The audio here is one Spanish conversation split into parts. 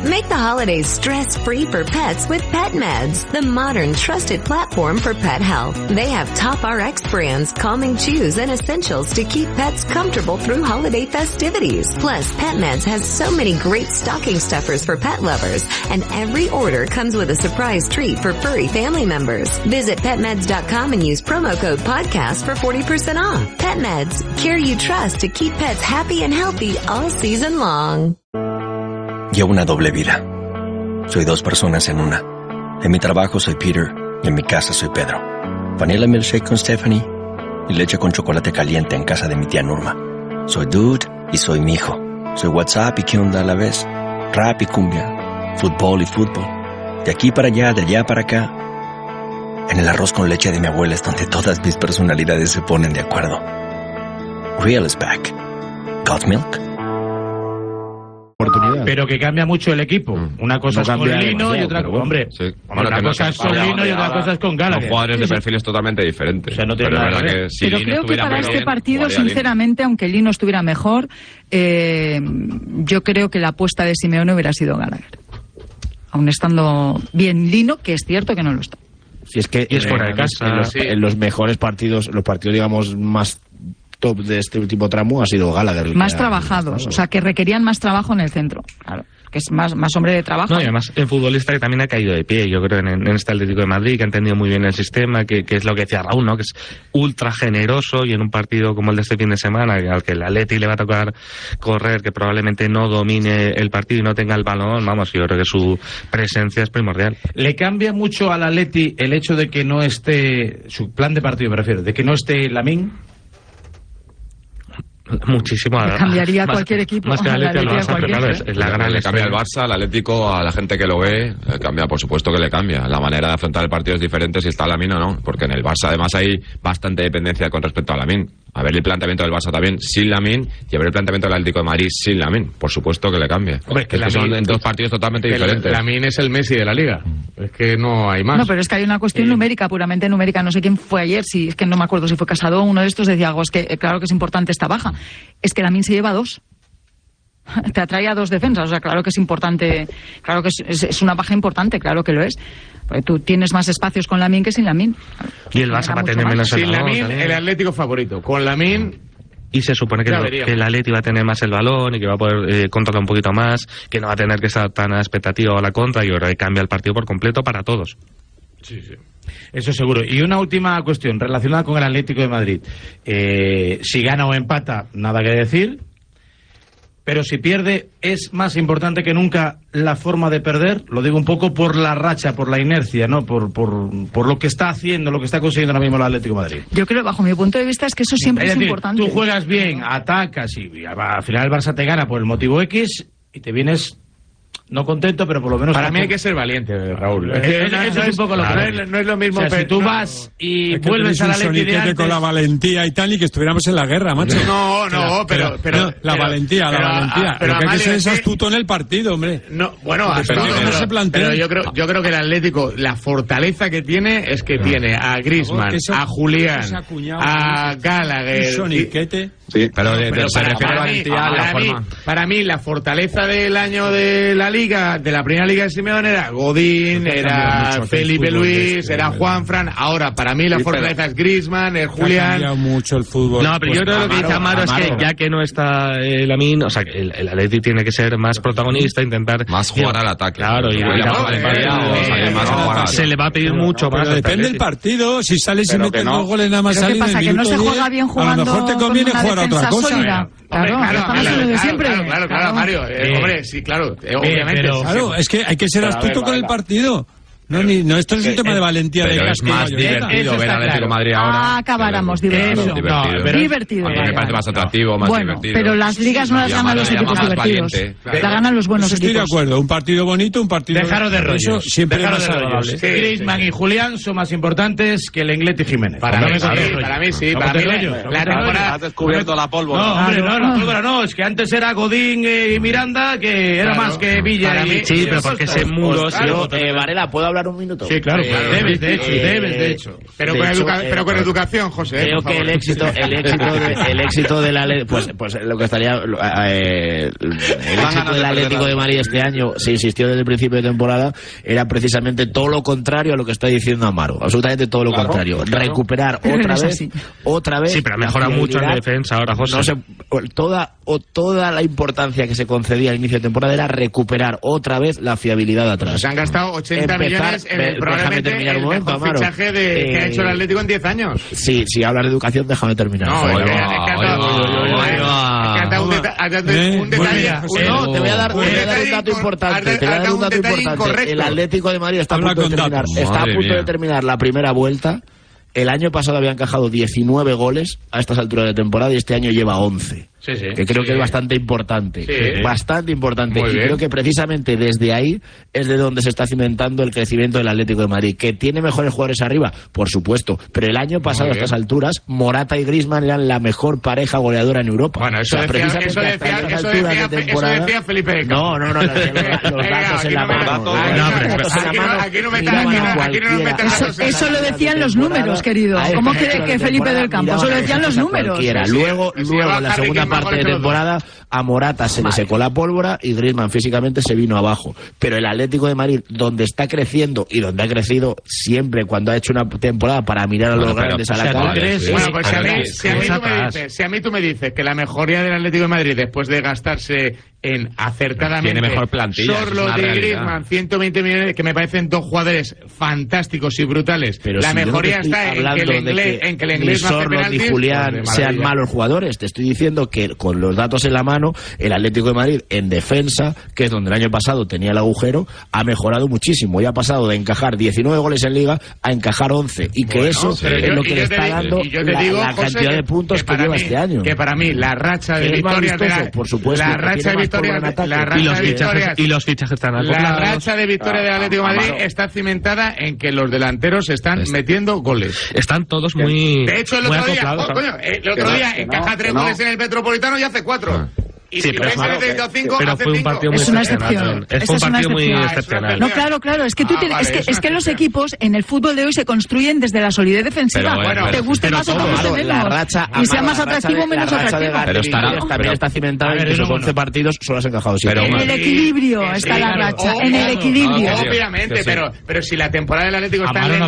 Make the holidays stress-free for pets with PetMeds, the modern, trusted platform for pet health. They have top RX brands, calming chews, and essentials to keep pets comfortable through holiday festivities. Plus, PetMeds has so many great stocking stuffers for pet lovers, and every order comes with a surprise treat for furry family members. Visit PetMeds.com and use promo code podcast for 40% off. PetMeds, care you trust to keep pets happy and healthy all season long. Llevo una doble vida. Soy dos personas en una. En mi trabajo soy Peter y en mi casa soy Pedro. Vanilla milkshake con Stephanie y leche con chocolate caliente en casa de mi tía Norma. Soy dude y soy mi hijo. Soy WhatsApp y qué onda a la vez. Rap y cumbia. Fútbol y fútbol. De aquí para allá, de allá para acá. En el arroz con leche de mi abuela es donde todas mis personalidades se ponen de acuerdo. Real is back. Got milk? Pero que cambia mucho el equipo. Una cosa es con Lino y otra cosa... Hombre, una cosa es con Lino y otra cosa es con Gallagher. Son jugadores de perfiles totalmente diferentes. O sea, no tiene nada que ver. Pero creo que para este partido, sinceramente, aunque Lino estuviera mejor, yo creo que la apuesta de Simeone hubiera sido Gallagher. Aún estando bien Lino, que es cierto que no lo está. Si es que es fuera de casa. En los mejores partidos, los partidos, digamos, más top de este último tramo ha sido Gallagher. Más trabajados, o sea, que requerían más trabajo en el centro. Claro, que es más hombre de trabajo. No, y además el futbolista que también ha caído de pie, yo creo, en este Atlético de Madrid, que ha entendido muy bien el sistema, que es lo que decía Raúl, ¿no? Que es ultra generoso, y en un partido como el de este fin de semana, al que el Atleti le va a tocar correr, que probablemente no domine el partido y no tenga el balón, vamos, yo creo que su presencia es primordial. ¿Le cambia mucho al Atleti el hecho de que no esté, su plan de partido me refiero, de que no esté Lamine? Muchísimo. Cambiaría cualquier equipo. Más que el Atlético, es la gran le cambia al Barça, al Atlético, a la gente que lo ve, cambia, por supuesto que le cambia. La manera de afrontar el partido es diferente si está Lamine o no, porque en el Barça además hay bastante dependencia con respecto a Lamine. A ver el planteamiento del Barça también sin Lamine y a ver el planteamiento del Atlético de Madrid sin Lamine. Por supuesto que le cambia. Hombre, que son en dos partidos totalmente diferentes. Lamine es el Messi de la Liga. Es que no hay más. No, pero es que hay una cuestión numérica, puramente numérica. No sé quién fue ayer, si es que no me acuerdo si fue Casado, uno de estos decía algo, es que claro que es importante esta baja. Es que Lamine se lleva 2. Te atrae a 2 defensas, o sea, claro que es importante, claro que es una baja importante, claro que lo es. Porque tú tienes más espacios con Lamine que sin Lamine. Y el Barça va a tener menos el balón. Sin Lamine, el Atlético favorito. Con Lamine... Y se supone que el Atleti va a tener más el balón y que va a poder controlar un poquito más, que no va a tener que estar tan a expectativa a la contra, y ahora cambia el partido por completo para todos. Sí, sí. Eso seguro. Y una última cuestión relacionada con el Atlético de Madrid. Si gana o empata, nada que decir. Pero si pierde, es más importante que nunca la forma de perder. Lo digo un poco por la racha, por la inercia, ¿no? Por lo que está haciendo, lo que está consiguiendo ahora mismo el Atlético de Madrid. Yo creo, bajo mi punto de vista, es que eso siempre es importante. Tú juegas bien, atacas y al final el Barça te gana por el motivo X y te vienes... No contento, pero por lo menos... Para mí hay que ser valiente, Raúl. Eso es un poco lo que... No es lo mismo... O sea, si tú vas y vuelves a la Atleti de antes... con la valentía y tal, y que estuviéramos en la guerra, macho. Pero la valentía. Pero lo que hay que ser es astuto en el partido, hombre. No, bueno, pero yo creo que el Atlético, la fortaleza que tiene es que tiene a Griezmann, a Julián, a Gallagher... Soniquete... Sí, pero se refiere a la valentía, la forma. Para mí, la fortaleza del año de la Liga, de la primera Liga de Simeone, era Godín, era Felipe Luis, era Juanfran. Ahora, para mí, la fortaleza es Griezmann, es Julián. Ha cambiado mucho el fútbol. No, pero yo creo que lo que dice Amaro es que ya que no está Lamine, o sea, que el Atleti tiene que ser más protagonista, intentar... Más jugar al ataque. Claro, y se le va a pedir mucho más. Depende del partido, si sales y metes 2 goles nada más salir. ¿Qué pasa? Que no se juega bien jugando. A lo mejor te conviene jugar a otra cosa. Claro, Mario. Hombre, sí, claro, obviamente. Claro, es que hay que ser astuto con el partido. No, esto es un tema de valentía. Pero es más divertido ver al Atlético de Madrid ahora. Acabáramos divertido. Divertido. A mí me parece más atractivo, más divertido. Pero las ligas no las ganan los equipos divertidos. Las ganan los buenos equipos. Estoy de acuerdo. Un partido bonito, un partido... Dejaros de rollos. Siempre más agradable. Griezmann y Julián son más importantes que Lenglet y Jiménez. Para mí sí. Para mí la temporada... Has descubierto la pólvora. No, hombre, la pólvora no. Es que antes era Godín y Miranda, que era más que Villa. Sí, pero porque ese muro... Varela, ¿puedo hablar hablar un minuto? Sí, claro, debes, de hecho. Pero con educación, José. Creo que el éxito del Atlético, pues lo que estaría el éxito del Atlético de Madrid este año, se insistió desde el principio de temporada, era precisamente todo lo contrario a lo que está diciendo Amaro, absolutamente todo lo contrario, recuperar otra vez. Sí, pero mejora mucho en defensa ahora, José. No sé, toda la importancia que se concedía al inicio de temporada era recuperar otra vez la fiabilidad atrás. Se han gastado 80 millones en probablemente el mejor fichaje que ha hecho el Atlético en 10 años. Sí, si hablas de educación, déjame terminar. No, un detalle. No, te voy a dar un dato importante. El Atlético de Madrid está a punto de terminar la primera vuelta. El año pasado había encajado 19 goles a estas alturas de temporada y este año lleva 11. Que creo que es bastante importante. Bastante importante. Y creo que precisamente desde ahí es de donde se está cimentando el crecimiento del Atlético de Madrid. ¿Que tiene mejores jugadores arriba? Por supuesto. Pero el año pasado a estas alturas, Morata y Griezmann eran la mejor pareja goleadora en Europa. Bueno, eso decía Felipe de Campo. No, los datos en la mano. Aquí no nos metas. Eso lo decían los números, querido. ¿Cómo cree que Felipe del Campo? Eso lo decían los números. Luego en la segunda parte de temporada a Morata se le secó la pólvora y Griezmann físicamente se vino abajo. Pero el Atlético de Madrid, donde está creciendo y donde ha crecido siempre cuando ha hecho una temporada para mirar a los grandes a la cara. Bueno, pues si a mí tú me dices que la mejoría del Atlético de Madrid después de gastarse en acertadamente tiene mejor plantilla, Sorloth y Griezmann, 120 millones, que me parecen dos jugadores fantásticos y brutales. Pero la mejoría está en que el inglés no hace Sorloth penaltis, ni Julián pues sean malos jugadores. Te estoy diciendo que con los datos en la mano, el Atlético de Madrid en defensa, que es donde el año pasado tenía el agujero, ha mejorado muchísimo y ha pasado de encajar 19 goles en Liga a encajar 11. Y que eso es lo que le está dando la cantidad de puntos que lleva este año. Que para mí la racha de victorias por supuesto, la racha de victorias y los fichajes están acoplados. La racha de victoria del Atlético de Madrid está cimentada en que los delanteros están metiendo goles. Están todos muy de hecho, el otro día encaja 3 goles en el Metropolitano y hace 4. Sí, pero fue un partido muy excepcional. Fue un partido muy excepcional. No, claro, es que tú es que los equipos en el fútbol de hoy se construyen desde la solidez defensiva. Te guste más o te guste menos. Y sea más atractivo o menos atractivo. Pero también está cimentada en que esos 11 partidos solo has encajado 7. En el equilibrio está la racha, en el equilibrio. Obviamente, pero si la temporada del Atlético está en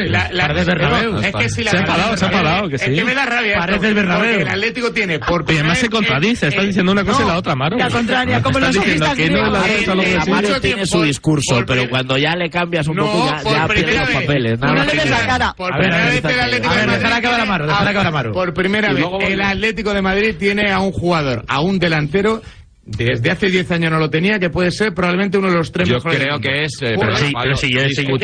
es que si la se ha parado, que sí. Es que me da rabia. Parece el Bernabéu. El Atlético tiene por y además se contradice, está diciendo una cosa y la otra, Maro. La contraria, como los sofistas griegos. Amaro tiene su discurso, pero cuando ya le cambias un poco, ya pierde los papeles. No le des la cara. Por primera vez el Atlético de Madrid. Dejar acabar a Maro. Por primera vez el Atlético de Madrid tiene a un jugador, a un delantero. Desde hace 10 años no lo tenía, que puede ser probablemente uno de los 3 mejores. Yo creo que es pero si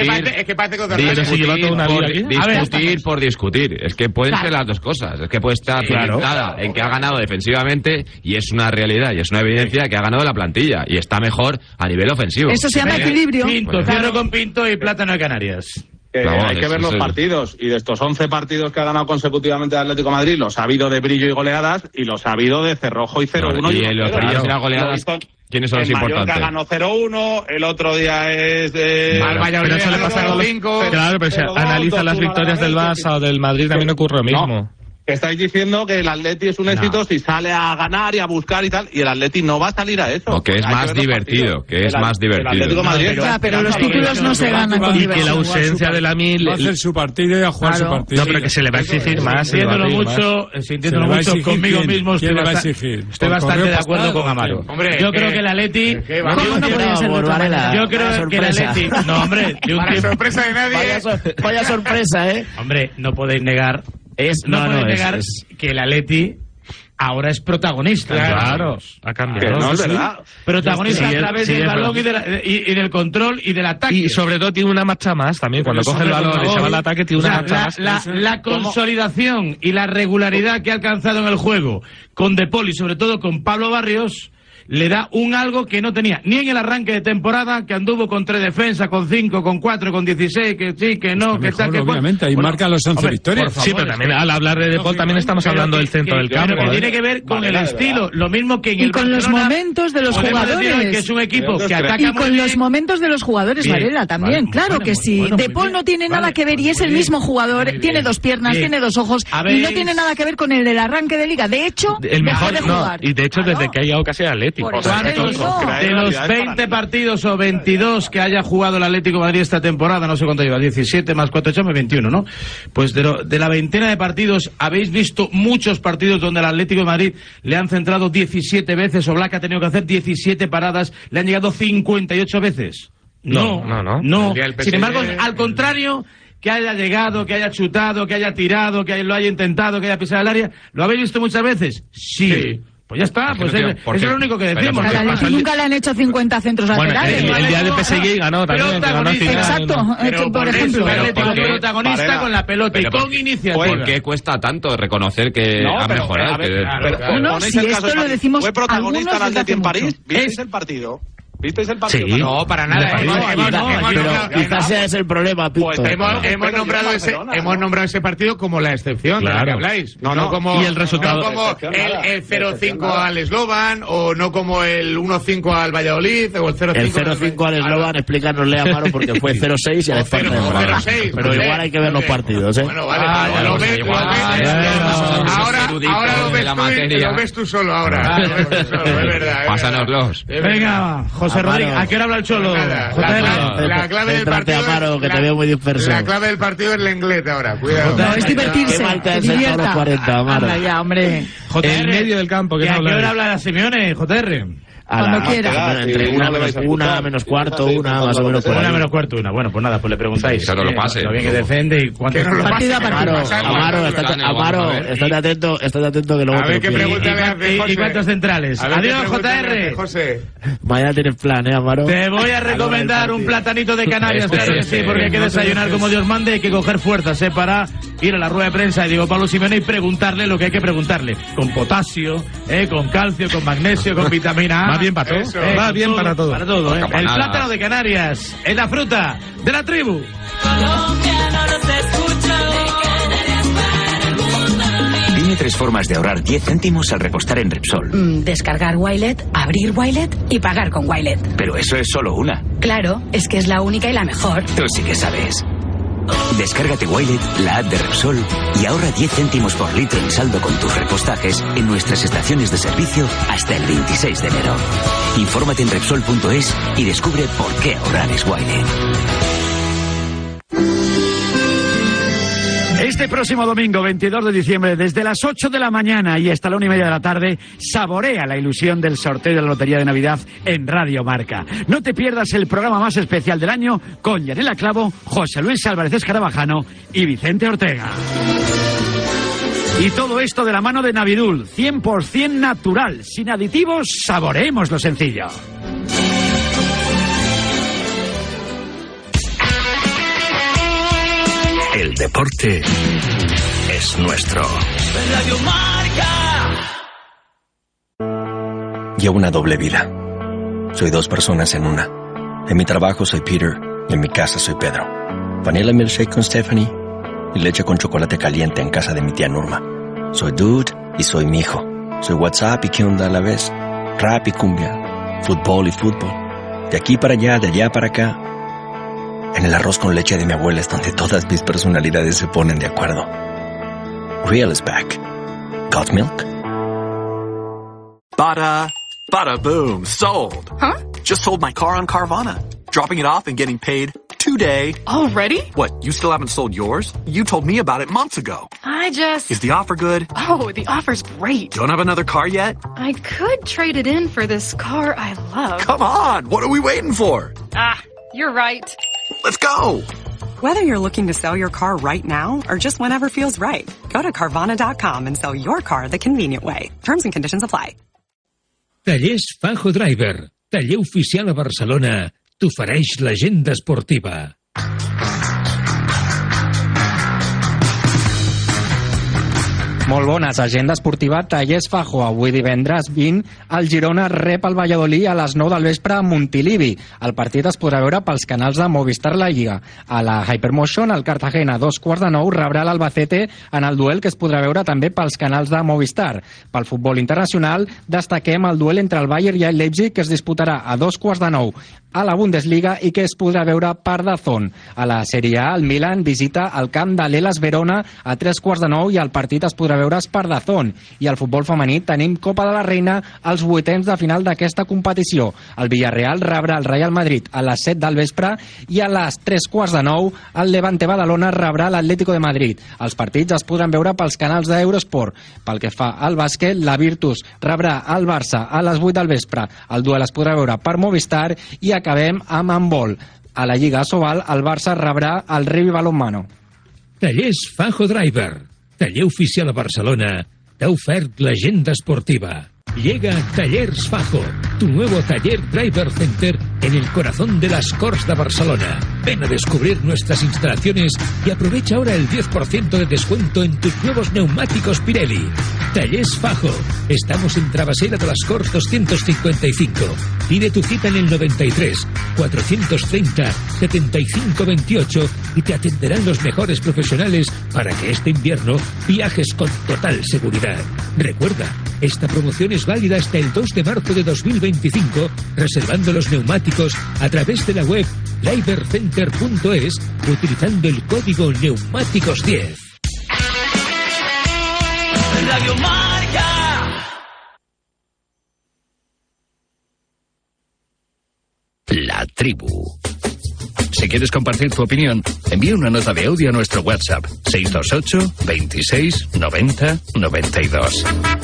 discutir por discutir. Es que pueden ser las dos cosas. Es que puede estar cimentada en que ha ganado defensivamente y es una realidad y es una evidencia que ha ganado la plantilla y está mejor a nivel ofensivo. Eso se llama equilibrio. Pinto, cierro con Pinto y Plátano de Canarias. Hay que ver los partidos, y de estos 11 partidos que ha ganado consecutivamente el Atlético de Madrid, los ha habido de brillo y goleadas, y los ha habido de cerrojo y 0-1. Y los brillos y las goleadas, ¿quiénes son los importantes? El Mallorca ganó 0-1, el otro día es de... Pero eso le pasa a los 5. Claro, pero si analiza las victorias del Barça o del Madrid también ocurre lo mismo. Estáis diciendo que el Atleti es un éxito si sale a ganar y a buscar y tal, y el Atleti no va a salir a eso. No, que es más divertido, Pero los títulos no se ganan con diversión. Y que la ausencia de Lamine va a hacer su partido y a jugar su partido. No, pero que se le va a exigir más. Sintiéndolo mucho conmigo mismo, estoy bastante de acuerdo con Amaro. Yo creo que el Atleti... Yo creo que el Atleti... No, hombre, para sorpresa de nadie... Vaya sorpresa, ¿eh? Hombre, no podéis negar... No podéis negar que el Atleti ahora es protagonista. Claro, ha cambiado. No es verdad. Protagonista a través del balón y del control y del ataque. Y sobre todo tiene una marcha más también. Cuando coge el balón y se va al ataque, tiene una marcha más. La consolidación y la regularidad que ha alcanzado en el juego con De Paul y sobre todo con Pablo Barrios, le da un algo que no tenía ni en el arranque de temporada, que anduvo con 3 defensas, con 5, con 4, con 16, que sí, que no, que tal, que obviamente, ahí marca los 11 victorias. Sí, pero también al hablar de De Paul también estamos hablando del centro del campo. Pero que tiene que ver con el estilo, lo mismo que en el y con los momentos de los jugadores. Que es un equipo que ataca y con los momentos de los jugadores, Varela, también. Claro que sí. De Paul no tiene nada que ver y es el mismo jugador, tiene 2 piernas, tiene 2 ojos y no tiene nada que ver con el del arranque de liga. De hecho, el mejor de jugar. Y de hecho, desde que ha llegado casi al Atlético. De los 20 partidos o 22 que haya jugado el Atlético de Madrid esta temporada, no sé cuánto lleva, 17 más 4, 8, 21, ¿no? Pues de la veintena de partidos, habéis visto muchos partidos donde el Atlético de Madrid le han centrado 17 veces, o Black ha tenido que hacer 17 paradas, le han llegado 58 veces. No. Sin embargo, al contrario, que haya llegado, que haya chutado, que haya tirado, que lo haya intentado, que haya pisado el área, ¿lo habéis visto muchas veces? Sí. Pues ya está, pues eso es lo único que decimos. Nunca le han hecho 50 centros laterales. El día de PSG ganó también. Exacto, por ejemplo. Protagonista con la pelota y con iniciativa. ¿Por qué cuesta tanto reconocer que ha mejorado? No, si esto lo decimos. ¿Fue protagonista el Atleti en París? ¿Visteis el partido? ¿Visteis el partido? Sí. No, para nada. Pero quizás sea ese el problema, Pito. Pues hemos nombrado ese partido como la excepción de la que habláis. No como, y el resultado. No como el 0-5 al Slovan, o no como el 1-5 al Valladolid, o el 0-5. El 0-5 al Slovan, explícanosle, Amaro, porque fue 0-6 y al Esparta. Pero igual hay que ver los partidos, ¿eh? Bueno, vale, lo ves. Ahora lo ves tú solo, ahora. Es verdad. Pásanoslos. Venga, José Rodríguez, ¿a qué hora habla el Cholo? La clave del partido, Amaro, que te veo muy disperso. La clave del partido es el inglés ahora, cuidado. No, es divertirse. Qué mal te has sentado los 40, Amaro. Anda ya, hombre. En medio del campo, ¿a qué hora habla la Simeone, JR? Cuando quiera. Entre una menos cuarto, una más o menos cuarto. Una menos cuarto, una. Bueno, pues nada, pues le preguntáis. Que no lo pase. Lo bien que defiende y cuánto partido a partido. Amaro, estate atento que luego. A ver qué pregunta le hace José. ¿Y cuántos centrales? Adiós, JR. José. Mañana tienes plan, Amaro. Te voy a recomendar un platanito de Canarias, claro que sí, porque hay que desayunar como Dios mande, hay que coger fuerzas, para ir a la rueda de prensa de Diego Pablo Simeone y preguntarle lo que hay que preguntarle. Con potasio, con calcio, con magnesio, con vitamina A. Va bien para todo. Va bien para todo. Para todo, El plátano de Canarias es la fruta de la tribu. Dime 3 formas de ahorrar 10 céntimos al repostar en Repsol. Descargar Wilet, abrir Wilet y pagar con Wilet. Pero eso es solo una. Claro, es que es la única y la mejor. Tú sí que sabes. Descárgate Wilet, la app de Repsol, y ahorra 10 céntimos por litro en saldo con tus repostajes en nuestras estaciones de servicio hasta el 26 de enero. Infórmate en Repsol.es y descubre por qué ahorrar es Wilet. Este próximo domingo, 22 de diciembre, desde las 8 de la mañana y hasta la 1:30 de la tarde, saborea la ilusión del sorteo de la Lotería de Navidad en Radio Marca. No te pierdas el programa más especial del año con Yanela Clavo, José Luis Álvarez Escarabajano y Vicente Ortega. Y todo esto de la mano de Navidul, 100% natural, sin aditivos, saboreemos lo sencillo. El deporte es nuestro. Radio Marca. Llevo una doble vida. Soy 2 personas en una. En mi trabajo soy Peter y en mi casa soy Pedro. Vanilla milkshake con Stephanie y leche con chocolate caliente en casa de mi tía Norma. Soy Dude y soy mi hijo. Soy WhatsApp y qué onda a la vez. Rap y cumbia. Fútbol y fútbol. De aquí para allá, de allá para acá. En el arroz con leche de mi abuela es donde todas mis personalidades se ponen de acuerdo. Real is back. Got milk? Bada boom, sold. Huh? Just sold my car on Carvana. Dropping it off and getting paid today. Already? What, you still haven't sold yours? You told me about it months ago. Is the offer good? Oh, the offer's great. Don't have another car yet? I could trade it in for this car I love. Come on, what are we waiting for? You're right. Let's go! Whether you're looking to sell your car right now or just whenever feels right, go to Carvana.com and sell your car the convenient way. Terms and conditions apply. Tallers Fajo Driver, taller oficial a Barcelona, t'ofereix l'agenda esportiva. Molt bones. Agenda esportiva Tallers Fajo. Avui divendres 20 el Girona rep el Valladolid a les 9 del vespre a Montilivi. El partit es podrà veure pels canals de Movistar La Lliga. A la Hypermotion, el Cartagena, 8:45, rebrà l'Albacete en el duel que es podrà veure també pels canals de Movistar. Pel futbol internacional, destaquem el duel entre el Bayern i el Leipzig, que es disputarà a 8:45 a la Bundesliga i que es podrà veure per DAZN. A la Sèrie A, el Milan visita el camp de l'Hellas Verona a 8:45 i el partit es podrà veure's per DAZN. I al futbol femení tenim Copa de la Reina als 8ens de final d'aquesta competició. El Villarreal rebrà el Real Madrid a les 7 del vespre i a les 8:45 el Levante Badalona rebrà l'Atlético de Madrid. Els partits es podran veure pels canals d'Eurosport. Pel que fa al bàsquet, la Virtus rebrà el Barça a les 8 del vespre. El duel es podrà veure per Movistar i acabem amb handbol. A la Lliga Asobal, el Barça rebrà el Rivi Balonmano. Tallers Fajo Driver, taller oficial a Barcelona, t'ha ofert l'agenda esportiva. Llega Tallers Fajo, tu nuevo taller Driver Center en el corazón de las Corts de Barcelona. Ven a descubrir nuestras instalaciones y aprovecha ahora el 10% de descuento en tus nuevos neumáticos Pirelli. Tallers Fajo, estamos en Travesera de las Corts 255. Pide tu cita en el 93 430 75 28 y te atenderán los mejores profesionales para que este invierno viajes con total seguridad. Recuerda, esta promoción es válida hasta el 2 de marzo de 2025, reservando los neumáticos a través de la web drivercenter.es utilizando el código neumáticos10. Radio Marca. La tribu. Si quieres compartir tu opinión, envía una nota de audio a nuestro WhatsApp 628 26 90 92.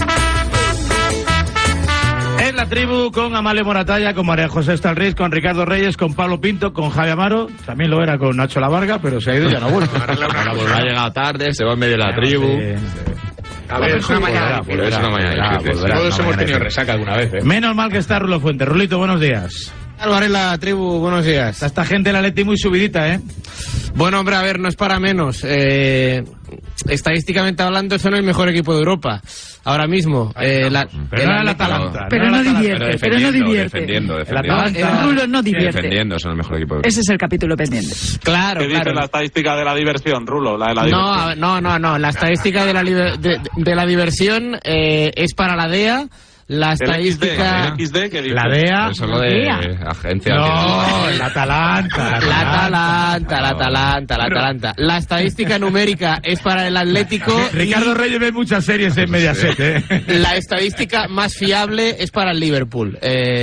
En la tribu con Amalia Moratalla, con María José Estalriz, con Ricardo Reyes, con Pablo Pinto, con Javi Amaro. También lo era con Nacho Lavarga, pero se ha ido y ya no ha vuelto. Ha llegado tarde, se va en medio de la tribu. A ver, es una mañana. Todos hemos tenido resaca alguna vez, ¿eh? Menos mal que está Rulo Fuente. Rulito, buenos días. Álvaro en la tribu, buenos días. Está esta gente de la Leti muy subidita, ¿eh? Bueno, hombre, a ver, no es para menos. Estadísticamente hablando, son el mejor equipo de Europa. Ahora mismo. Pero no el Atalanta. Pero no divierte, pero no divierte. Defendiendo. El Rulo no divierte. Defendiendo, son el mejor equipo de Europa. Ese es el capítulo pendiente. Claro, ¿Qué dice la estadística de la diversión, Rulo? La de la diversión. No. La estadística de la diversión es para la DEA. La estadística... XD, ¿qué dice? La DEA. Eso es lo de agencia. No, el Atalanta. La Atalanta. La estadística numérica es para el Atlético. Ricardo Reyes ve muchas series en Mediaset, ¿eh? La estadística más fiable es para el Liverpool.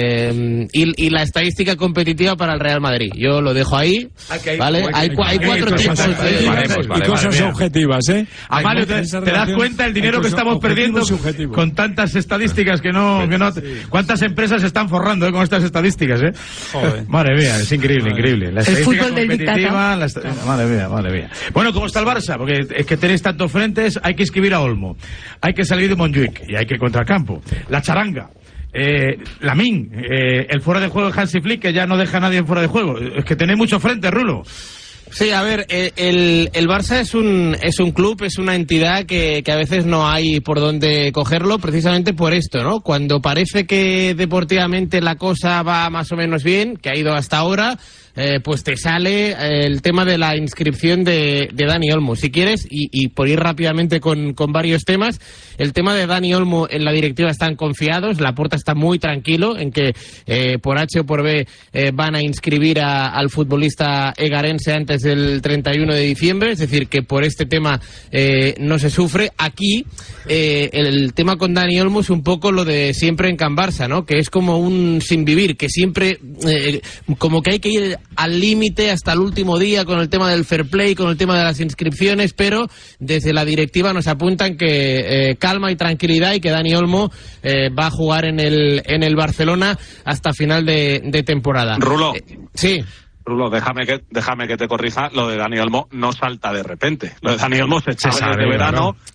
Y la estadística competitiva para el Real Madrid. Yo lo dejo ahí. ¿Vale? Hay cuatro tipos y cosas objetivas, ¿eh? Amalio, ¿te das cuenta el dinero que estamos perdiendo con tantas estadísticas que no... ¿Cuántas empresas se están forrando con estas estadísticas, eh? Joder. Madre mía, es increíble. La estadística competitiva... Madre mía. Bueno, ¿cómo está el Barça? Porque es que tenéis tantos frentes, hay que escribir a Olmo, hay que salir de Montjuic y hay que contracampo. La charanga. Lamine, el fuera de juego de Hansi Flick, que ya no deja a nadie en fuera de juego. Es que tenéis mucho frente, Rulo. Sí, a ver, el Barça es un club, es una entidad que a veces no hay por dónde cogerlo, precisamente por esto, ¿no? Cuando parece que deportivamente la cosa va más o menos bien, que ha ido hasta ahora, pues te sale el tema de la inscripción de Dani Olmo. Si quieres, y por ir rápidamente con varios temas, el tema de Dani Olmo en la directiva están confiados, Laporta está muy tranquilo en que por H o por B van a inscribir al futbolista egarense antes del 31 de diciembre, es decir, que por este tema no se sufre. Aquí el tema con Dani Olmo es un poco lo de siempre en Can Barça, ¿no? Que es como un sin vivir, que siempre como que hay que ir al límite hasta el último día con el tema del fair play, con el tema de las inscripciones, pero desde la directiva nos apuntan que calma y tranquilidad y que Dani Olmo va a jugar en el Barcelona hasta final de temporada. Rulo. Sí. Rulo, déjame que te corrija, lo de Dani Olmo no salta de repente. Lo de Dani Olmo se sabe desde verano,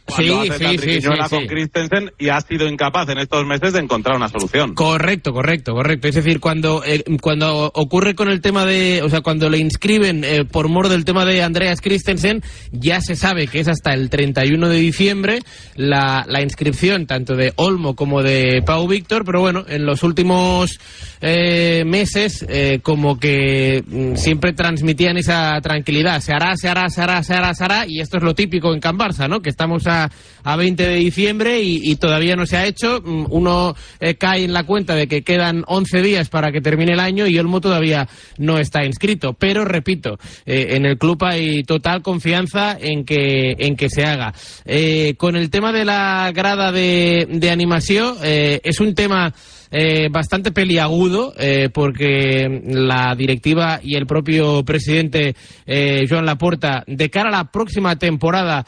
cuando hace la triquiñuela con Christensen y ha sido incapaz en estos meses de encontrar una solución. Correcto. Es decir, cuando ocurre con el tema de, o sea, cuando le inscriben por mor del tema de Andreas Christensen, ya se sabe que es hasta el 31 de diciembre la inscripción tanto de Olmo como de Pau Víctor, pero bueno, en los últimos meses como que siempre transmitían esa tranquilidad, se hará, y esto es lo típico en Can Barça, ¿no? Que estamos a 20 de diciembre y todavía no se ha hecho. Uno cae en la cuenta de que quedan 11 días para que termine el año y Olmo todavía no está inscrito, pero repito, en el club hay total confianza en que se haga. Con el tema de la grada de animación, es un tema bastante peliagudo, porque la directiva y el propio presidente Joan Laporta, de cara a la próxima temporada,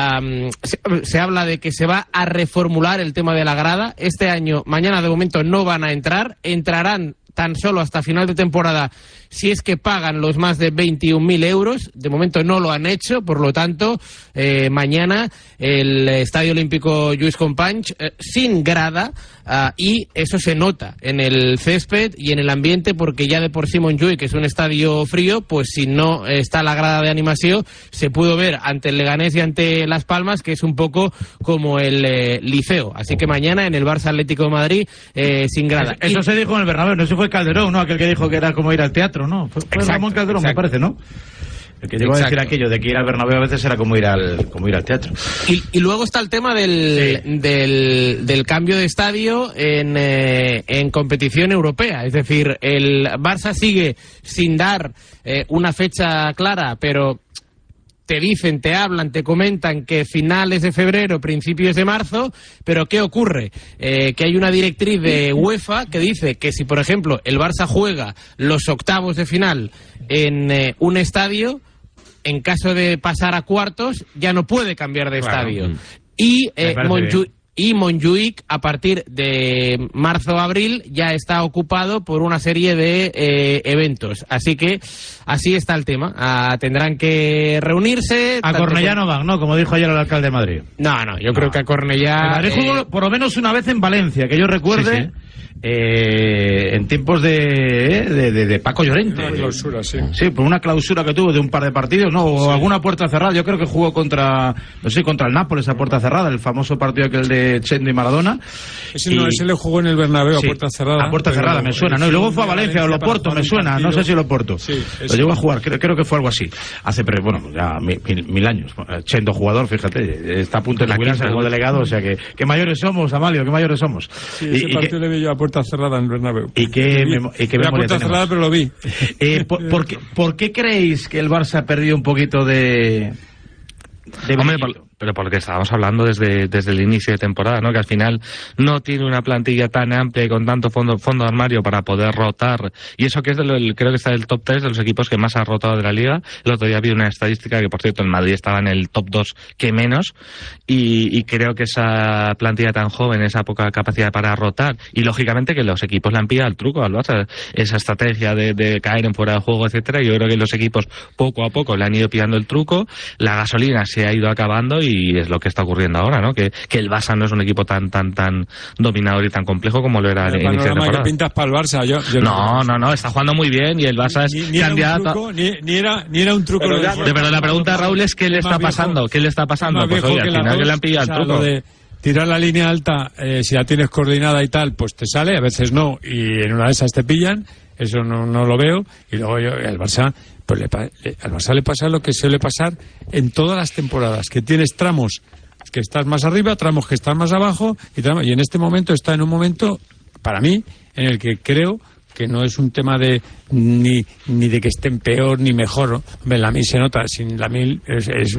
se habla de que se va a reformular el tema de la grada. Este año, mañana de momento no van a entrar, entrarán tan solo hasta final de temporada si es que pagan los más de 21.000 euros. De momento no lo han hecho, por lo tanto, mañana el Estadio Olímpico Lluís Companys sin grada, y eso se nota en el césped y en el ambiente, porque ya de por sí Montjuïc, que es un estadio frío, pues si no está la grada de animación, se pudo ver ante el Leganés y ante Las Palmas, que es un poco como el Liceo. Así que mañana en el Barça Atlético de Madrid sin grada. Eso se dijo en el Bernabéu, no se fue Calderón, ¿no? Aquel que dijo que era como ir al teatro, ¿no? Fue Ramón Calderón, me parece, ¿no? El que llegó a decir aquello de que ir al Bernabéu a veces era como ir al teatro. Y luego está el tema del cambio de estadio en competición europea. Es decir, el Barça sigue sin dar una fecha clara, pero te dicen, te hablan, te comentan que finales de febrero, principios de marzo, pero ¿qué ocurre? Que hay una directriz de UEFA que dice que si, por ejemplo, el Barça juega los octavos de final en un estadio, en caso de pasar a cuartos, ya no puede cambiar de estadio. Y Montjuïc, a partir de marzo-abril, ya está ocupado por una serie de eventos. Así que así está el tema. Tendrán que reunirse. A Cornellá no van, ¿no? Como dijo ayer el alcalde de Madrid. No, yo creo que a Cornellá... Madrid jugó por lo menos una vez en Valencia, que yo recuerde... Sí. En tiempos de Paco Llorente. Una clausura, sí. Sí, por una clausura que tuvo de un par de partidos, ¿no? O alguna puerta cerrada. Yo creo que jugó contra el Nápoles a puerta cerrada, el famoso partido aquel de Chendo y Maradona. Ese le jugó en el Bernabéu a puerta cerrada. A puerta cerrada, me suena, ¿no? Y luego fue a Valencia o Loporto, me suena, no sé si Loporto. Sí, lo llegó a jugar, creo que fue algo así. Hace, pero bueno, ya mil años. Chendo jugador, fíjate, está a punto de jubilarse como delegado, o sea que mayores somos, Amalio, que mayores somos. Sí, ese partido le vi yo a puerta cerrada en Bernabéu. ¿Y qué puerta cerrada, pero lo vi. ¿Por qué creéis que el Barça ha perdido un poquito de Hombre, pero porque estábamos hablando desde el inicio de temporada, ¿no? Que al final no tiene una plantilla tan amplia y con tanto fondo de armario para poder rotar. Y eso que es creo que está en el top 3 de los equipos que más ha rotado de la Liga. El otro día vi una estadística que, por cierto, en Madrid estaba en el top 2 que menos. Y creo que esa plantilla tan joven, esa poca capacidad para rotar, y lógicamente que los equipos le han pillado el truco al Barça, esa estrategia de caer en fuera de juego, etcétera. Yo creo que los equipos poco a poco le han ido pillando el truco, la gasolina se ha ido acabando y es lo que está ocurriendo ahora, ¿no? Que el Barça no es un equipo tan dominador y tan complejo como lo era en inicio de temporada. ¿Qué pintas para el Barça? Yo no, está jugando muy bien y el Barça es candidato. Ni era un truco. Pero la pregunta, Raúl, es ¿qué le está pasando? ¿Qué le está pasando? Pues oye, al final que le han pillado el truco. Tirar la línea alta, si la tienes coordinada y tal, pues te sale, a veces no, y en una de esas te pillan, eso no lo veo, y luego al Barça, pues al Barça le pasa lo que suele pasar en todas las temporadas, que tienes tramos que estás más arriba, tramos que estás más abajo, y en este momento está en un momento, para mí, en el que creo que no es un tema de ni de que estén peor ni mejor. Hombre, la mil se nota, sin la mil es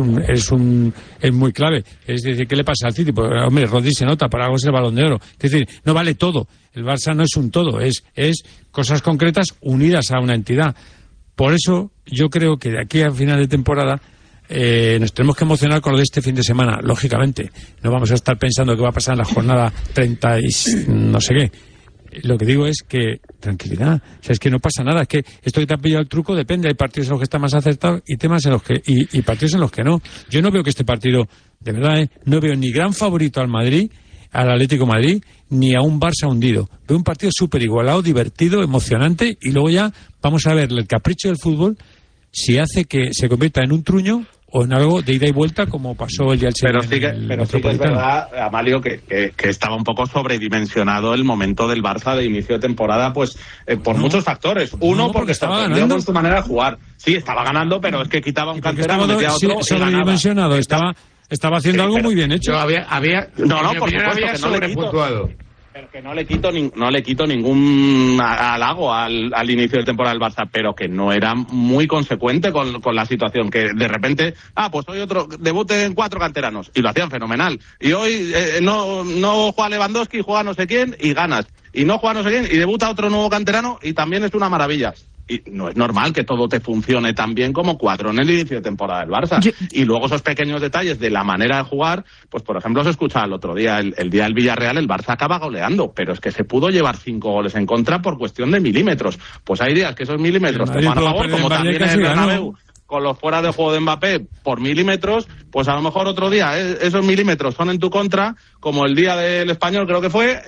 muy clave. Es decir, ¿qué le pasa al City? Pues, hombre, Rodri se nota, para algo es el Balón de Oro. Es decir, no vale todo. El Barça no es un todo, es cosas concretas unidas a una entidad. Por eso yo creo que de aquí a final de temporada nos tenemos que emocionar con lo de este fin de semana, lógicamente. No vamos a estar pensando qué va a pasar en la jornada 30 y no sé qué. Lo que digo es que, tranquilidad, o sea, es que no pasa nada, es que esto que te ha pillado el truco depende, hay partidos en los que está más acertado y temas en los que, y partidos en los que no. Yo no veo que este partido de verdad, no veo ni gran favorito al Madrid, al Atlético de Madrid, ni a un Barça hundido. Veo un partido súper igualado, divertido, emocionante, y luego ya vamos a ver el capricho del fútbol si hace que se convierta en un truño o en algo de ida y vuelta, como pasó el día al Pero sí que es verdad, Amalio, que estaba un poco sobredimensionado el momento del Barça de inicio de temporada, pues por muchos factores. Uno, porque estaba ganando con su manera de jugar. Sí, estaba ganando, pero es que quitaba un canterano, metía otro. Sobredimensionado, estaba haciendo algo muy bien hecho. Por supuesto que no le quito. Pero que no le quito ningún halago al inicio de temporada del Barça, pero que no era muy consecuente con la situación, que de repente, pues hoy otro debute en 4 canteranos, y lo hacían fenomenal, y hoy no juega Lewandowski, juega no sé quién y ganas, y no juega no sé quién y debuta otro nuevo canterano y también es una maravilla. Y no es normal que todo te funcione tan bien como 4 en el inicio de temporada del Barça. Y luego esos pequeños detalles de la manera de jugar, pues por ejemplo se escuchaba el otro día, el día del Villarreal, el Barça acaba goleando, pero es que se pudo llevar 5 goles en contra por cuestión de milímetros. Pues hay días que esos milímetros te van a favor, como también en el Bernabéu, con los fuera de juego de Mbappé por milímetros, pues a lo mejor otro día esos milímetros son en tu contra, como el día del Español creo que fue,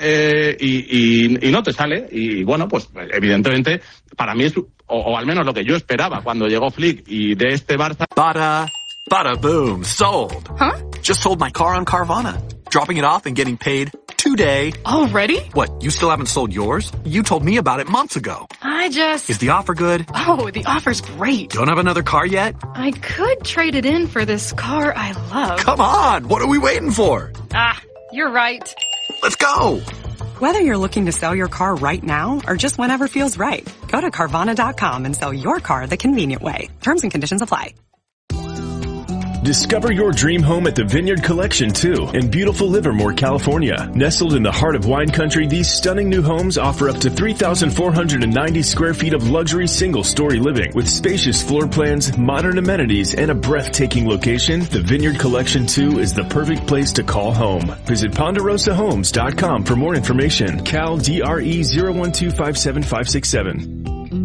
y no te sale. Y bueno, pues evidentemente para mí es, o al menos lo que yo esperaba cuando llegó Flick y de este Barça. Bada boom, sold. Huh? Just sold my car on Carvana, dropping it off and getting paid today. Already? What, you still haven't sold yours? You told me about it months ago. Is the offer good? Oh, the offer's great. Don't have another car yet? I could trade it in for this car I love. Come on, what are we waiting for? You're right. Let's go. Whether you're looking to sell your car right now or just whenever feels right, go to Carvana.com and sell your car the convenient way. Terms and conditions apply. Discover your dream home at the Vineyard Collection 2 in beautiful Livermore, California. Nestled in the heart of wine country, these stunning new homes offer up to 3,490 square feet of luxury single-story living. With spacious floor plans, modern amenities, and a breathtaking location, the Vineyard Collection 2 is the perfect place to call home. Visit PonderosaHomes.com for more information. Cal DRE 0125757.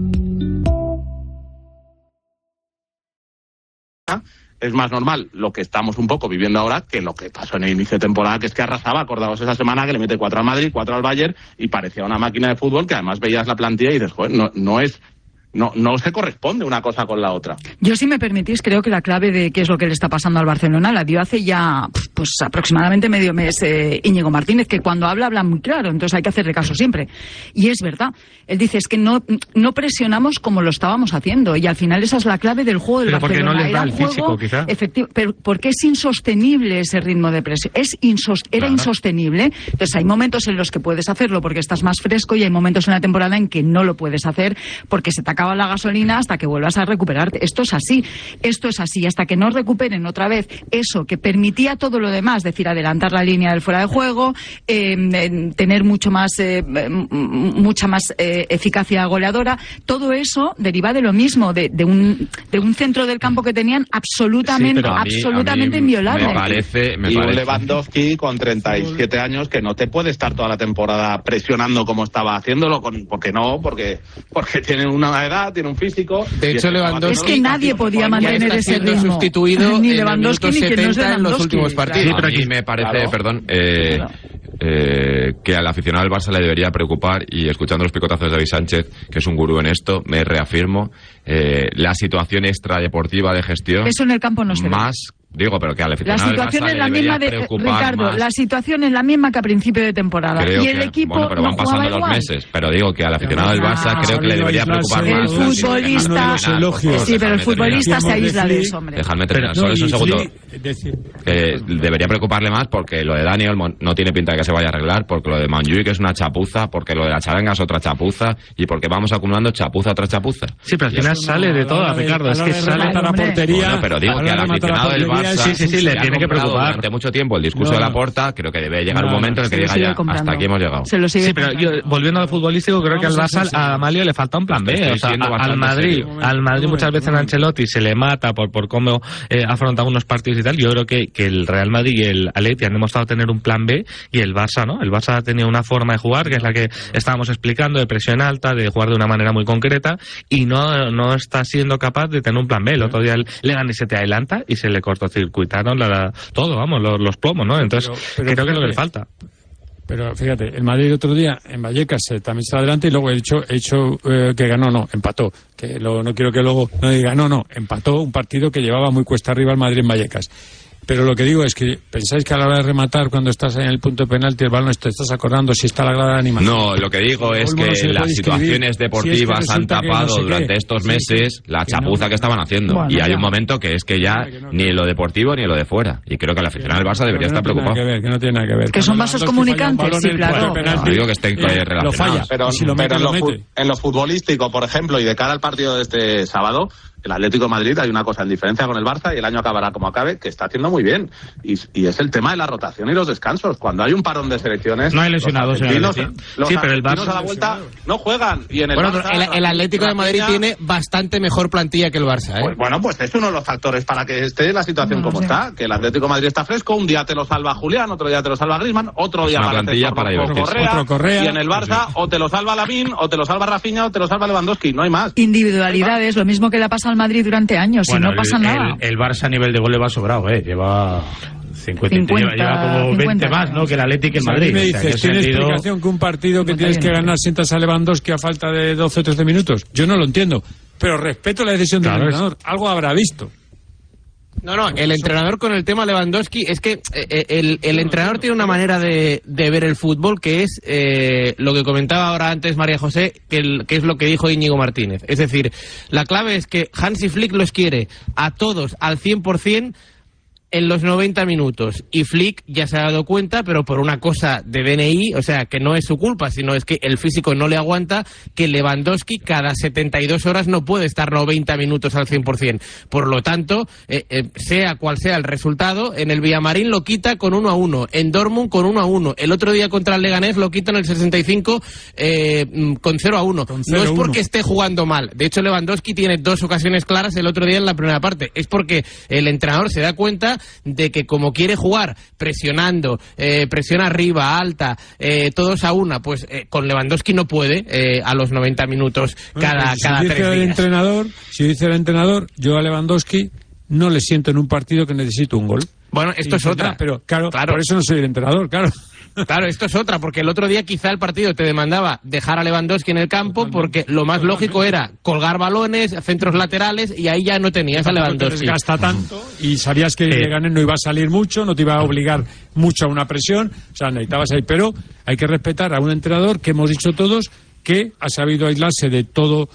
Es más normal lo que estamos un poco viviendo ahora que lo que pasó en el inicio de temporada, que es que arrasaba. Acordaos esa semana que le mete 4 al Madrid, 4 al Bayern, y parecía una máquina de fútbol que además veías la plantilla y dices, joder, no se corresponde una cosa con la otra. Yo, si me permitís, creo que la clave de qué es lo que le está pasando al Barcelona la dio hace ya pues aproximadamente medio mes Íñigo Martínez, que cuando habla muy claro, entonces hay que hacerle caso siempre. Y es verdad. Él dice, es que no presionamos como lo estábamos haciendo, y al final esa es la clave del juego del Barcelona. Pero porque no les da el físico, quizá. Efectivo, pero porque es insostenible ese ritmo de presión. Era insostenible. Entonces hay momentos en los que puedes hacerlo porque estás más fresco, y hay momentos en la temporada en que no lo puedes hacer porque se te acaba la gasolina hasta que vuelvas a recuperarte. Esto es así, hasta que no recuperen otra vez eso que permitía todo lo demás, es decir, adelantar la línea del fuera de juego, tener mucha más eficacia goleadora. Todo eso deriva de lo mismo, de un centro del campo que tenían absolutamente inviolable. Me parece. Un Lewandowski con 37 años que no te puede estar toda la temporada presionando como estaba haciéndolo, porque tiene una edad, tiene un físico. De hecho, Lewandowski, es que nadie podía mantener ese ritmo. Sustituido ni en Lewandowski el ni quien no es en los últimos partidos. Sí, pero aquí me parece, que al aficionado del Barça le debería preocupar, y escuchando los picotazos de David Sánchez, que es un gurú en esto, me reafirmo, la situación extradeportiva de gestión. Eso en el campo no se ve. Digo, pero que al aficionado del Barça le debería preocupar Ricardo, más. la situación es la misma que a principio de temporada. Creo y el equipo pero van pasando los meses. Pero digo que al aficionado del Barça creo que le debería preocupar más. El futbolista... Sí, pero el futbolista se aísla de eso, hombre. Dejadme terminar, solo es un segundo. Debería preocuparle más porque lo de Dani Olmo no tiene pinta de que se vaya a arreglar, porque lo de Montjuïc es una chapuza, porque lo de la charanga es otra chapuza, y porque vamos acumulando chapuza tras chapuza. Sí, pero al final sale de todo, Ricardo. Es que sale a la portería. Bueno, pero digo que al aficionado del Barça... Sí, le tiene que preocupar. Durante mucho tiempo el discurso de Laporta, creo que debe llegar un momento en el que diga ya, hasta aquí hemos llegado. Sí, pero yo, volviendo al futbolístico, creo que al Barça, a Amalio le falta un plan B. O sea, al Madrid muchas veces en Ancelotti se le mata por cómo afronta unos partidos y tal. Yo creo que el Real Madrid y el Atleti han demostrado tener un plan B, y el Barça no. El Barça ha tenido una forma de jugar, que es la que estábamos explicando, de presión alta, de jugar de una manera muy concreta, y no está siendo capaz de tener un plan B. El otro día el Leganés se te adelanta y se le cortó cortocircuitaron todo, vamos, los plomos, ¿no? Entonces, pero creo que es lo que le falta. Pero fíjate, el Madrid otro día en Vallecas también está adelante y luego he dicho que ganó, no, empató. Que no quiero que luego no diga, no, empató un partido que llevaba muy cuesta arriba el Madrid en Vallecas. Pero lo que digo es que pensáis que a la hora de rematar, cuando estás en el punto de penalti, el balón te estás acordando si está la grada de animación. No, lo que digo es que las situaciones deportivas han tapado durante estos meses la chapuza que estaban haciendo. Bueno, y hay un momento que es que ya ni lo deportivo ni lo de fuera. Y creo que el aficionado del Barça debería estar preocupado. Que no tiene nada que ver. Que son vasos comunicantes, sí, claro. No digo que estén relacionados. Lo falla. Pero en lo futbolístico, por ejemplo, y de cara al partido de este sábado, el Atlético de Madrid hay una cosa en diferencia con el Barça y el año acabará como acabe, que está haciendo muy bien. Y es el tema de la rotación y los descansos. Cuando hay un parón de selecciones... No hay lesionados en el Atlético. Sí, pero el Barça a la vuelta no juegan. Y en el Barça, el Atlético de Madrid tiene bastante mejor plantilla que el Barça, ¿eh? Pues es uno de los factores para que esté la situación como está. Que el Atlético de Madrid está fresco, un día te lo salva Julián, otro día te lo salva Griezmann, otro día Correa, y en el Barça o te lo salva Lamine, o te lo salva Rafinha, o te lo salva Lewandowski, no hay más. Individualidades, lo mismo que le pasa al Madrid durante años, bueno, y no pasa nada. El Barça a nivel de gol le va sobrado, lleva 50, lleva como 20 más, ¿no? Que el Atlético y el Madrid. Me dices, ¿tiene explicación que un partido que tienes que ganar sientas a Lewandowski a falta de 12 o 13 minutos? Yo no lo entiendo, pero respeto la decisión del entrenador. Algo habrá visto. No, el entrenador con el tema Lewandowski es que el entrenador tiene una manera de ver el fútbol que es lo que comentaba ahora antes María José, que es lo que dijo Íñigo Martínez. Es decir, la clave es que Hansi Flick los quiere a todos al 100% en los 90 minutos. Y Flick ya se ha dado cuenta, pero por una cosa de DNI, o sea, que no es su culpa, sino es que el físico no le aguanta, que Lewandowski cada 72 horas no puede estar 90 minutos al 100%. Por lo tanto, sea cual sea el resultado, en el Villamarín lo quita con 1-1, en Dortmund con 1-1, el otro día contra el Leganés lo quita en el 65 con 0-1. No es porque esté jugando mal. De hecho, Lewandowski tiene 2 ocasiones claras el otro día en la primera parte. Es porque el entrenador se da cuenta de que como quiere jugar presionando, presión arriba, alta, todos a una, pues con Lewandowski no puede a los 90 minutos cada 3 días. Si dice el entrenador, yo a Lewandowski no le siento en un partido que necesito un gol. Bueno, esto es otra. Pero claro, por eso no soy el entrenador, claro. Claro, esto es otra, porque el otro día quizá el partido te demandaba dejar a Lewandowski en el campo, porque lo más lógico era colgar balones, centros laterales, y ahí ya no tenías a Lewandowski. Te desgasta tanto y sabías que Leganés no iba a salir mucho, no te iba a obligar mucho a una presión, o sea, necesitabas ahí, pero hay que respetar a un entrenador que hemos dicho todos que ha sabido aislarse de todo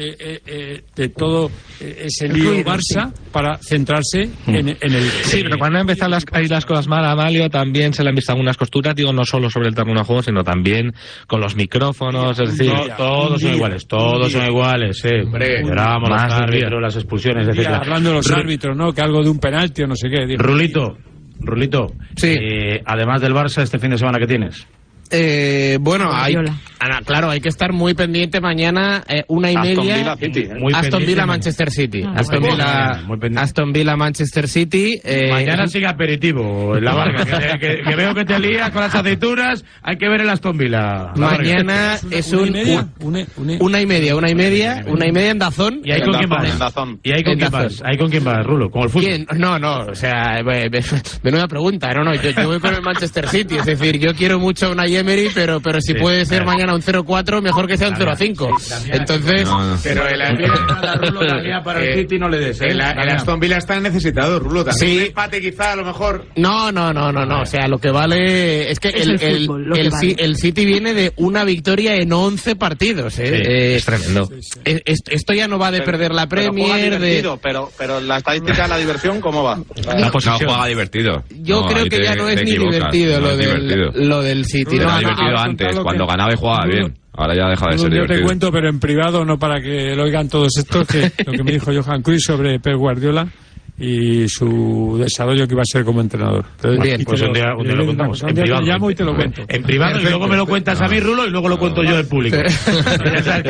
ese lío Barça para centrarse en el... Sí, pero cuando empiezan ahí las cosas mal a Malio también se le han visto algunas costuras, digo, no solo sobre el terreno de juego, sino también con los micrófonos, es decir... Todos son iguales, Esperábamos los árbitros, las expulsiones, etcétera. Hablando de los árbitros, ¿no? Que algo de un penalti o no sé qué. Rulito, sí. Además del Barça, este fin de semana, ¿qué tienes? Bueno, claro, hay que estar muy pendiente mañana, 1:30. Aston Villa, Manchester City. Aston Villa, Manchester City. Mañana sigue aperitivo en la barca, que veo que te lías con las aceitunas. Hay que ver el Aston Villa. Mañana es 1:30 en Dazón. ¿Y ahí con quién vas? ¿Ahí con quién vas, Rulo? ¿Con el fútbol? ¿Quién? No, o sea, menuda pregunta. No, yo voy con el Manchester City. Es decir, yo quiero mucho a Unai Emery, pero si puede ser mañana un 0-4, mejor que sea un 0-5. Entonces, pero el para el City no le des. El Aston Villa está necesitado, Rulo. También un empate quizá a lo mejor. No. O sea, lo que vale es que el City viene de una victoria en 11 partidos. Es tremendo. Esto ya no va de perder la Premier. Pero la estadística, la diversión, ¿cómo va? No juega divertido. Yo creo que ya no es ni divertido lo del City. Era divertido antes, cuando ganaba y jugaba bien. Ahora ya deja de ser divertido. Yo te cuento, pero en privado, no para que lo oigan todos estos, que lo que me dijo Johan Cruyff sobre Pep Guardiola y su desarrollo que iba a ser como entrenador. Entonces, bien, pues un día lo contamos. En privado. Te llamo y te lo cuento. En privado, y luego me lo cuentas a mí, Rulo, y luego lo cuento yo en público. Ya sabes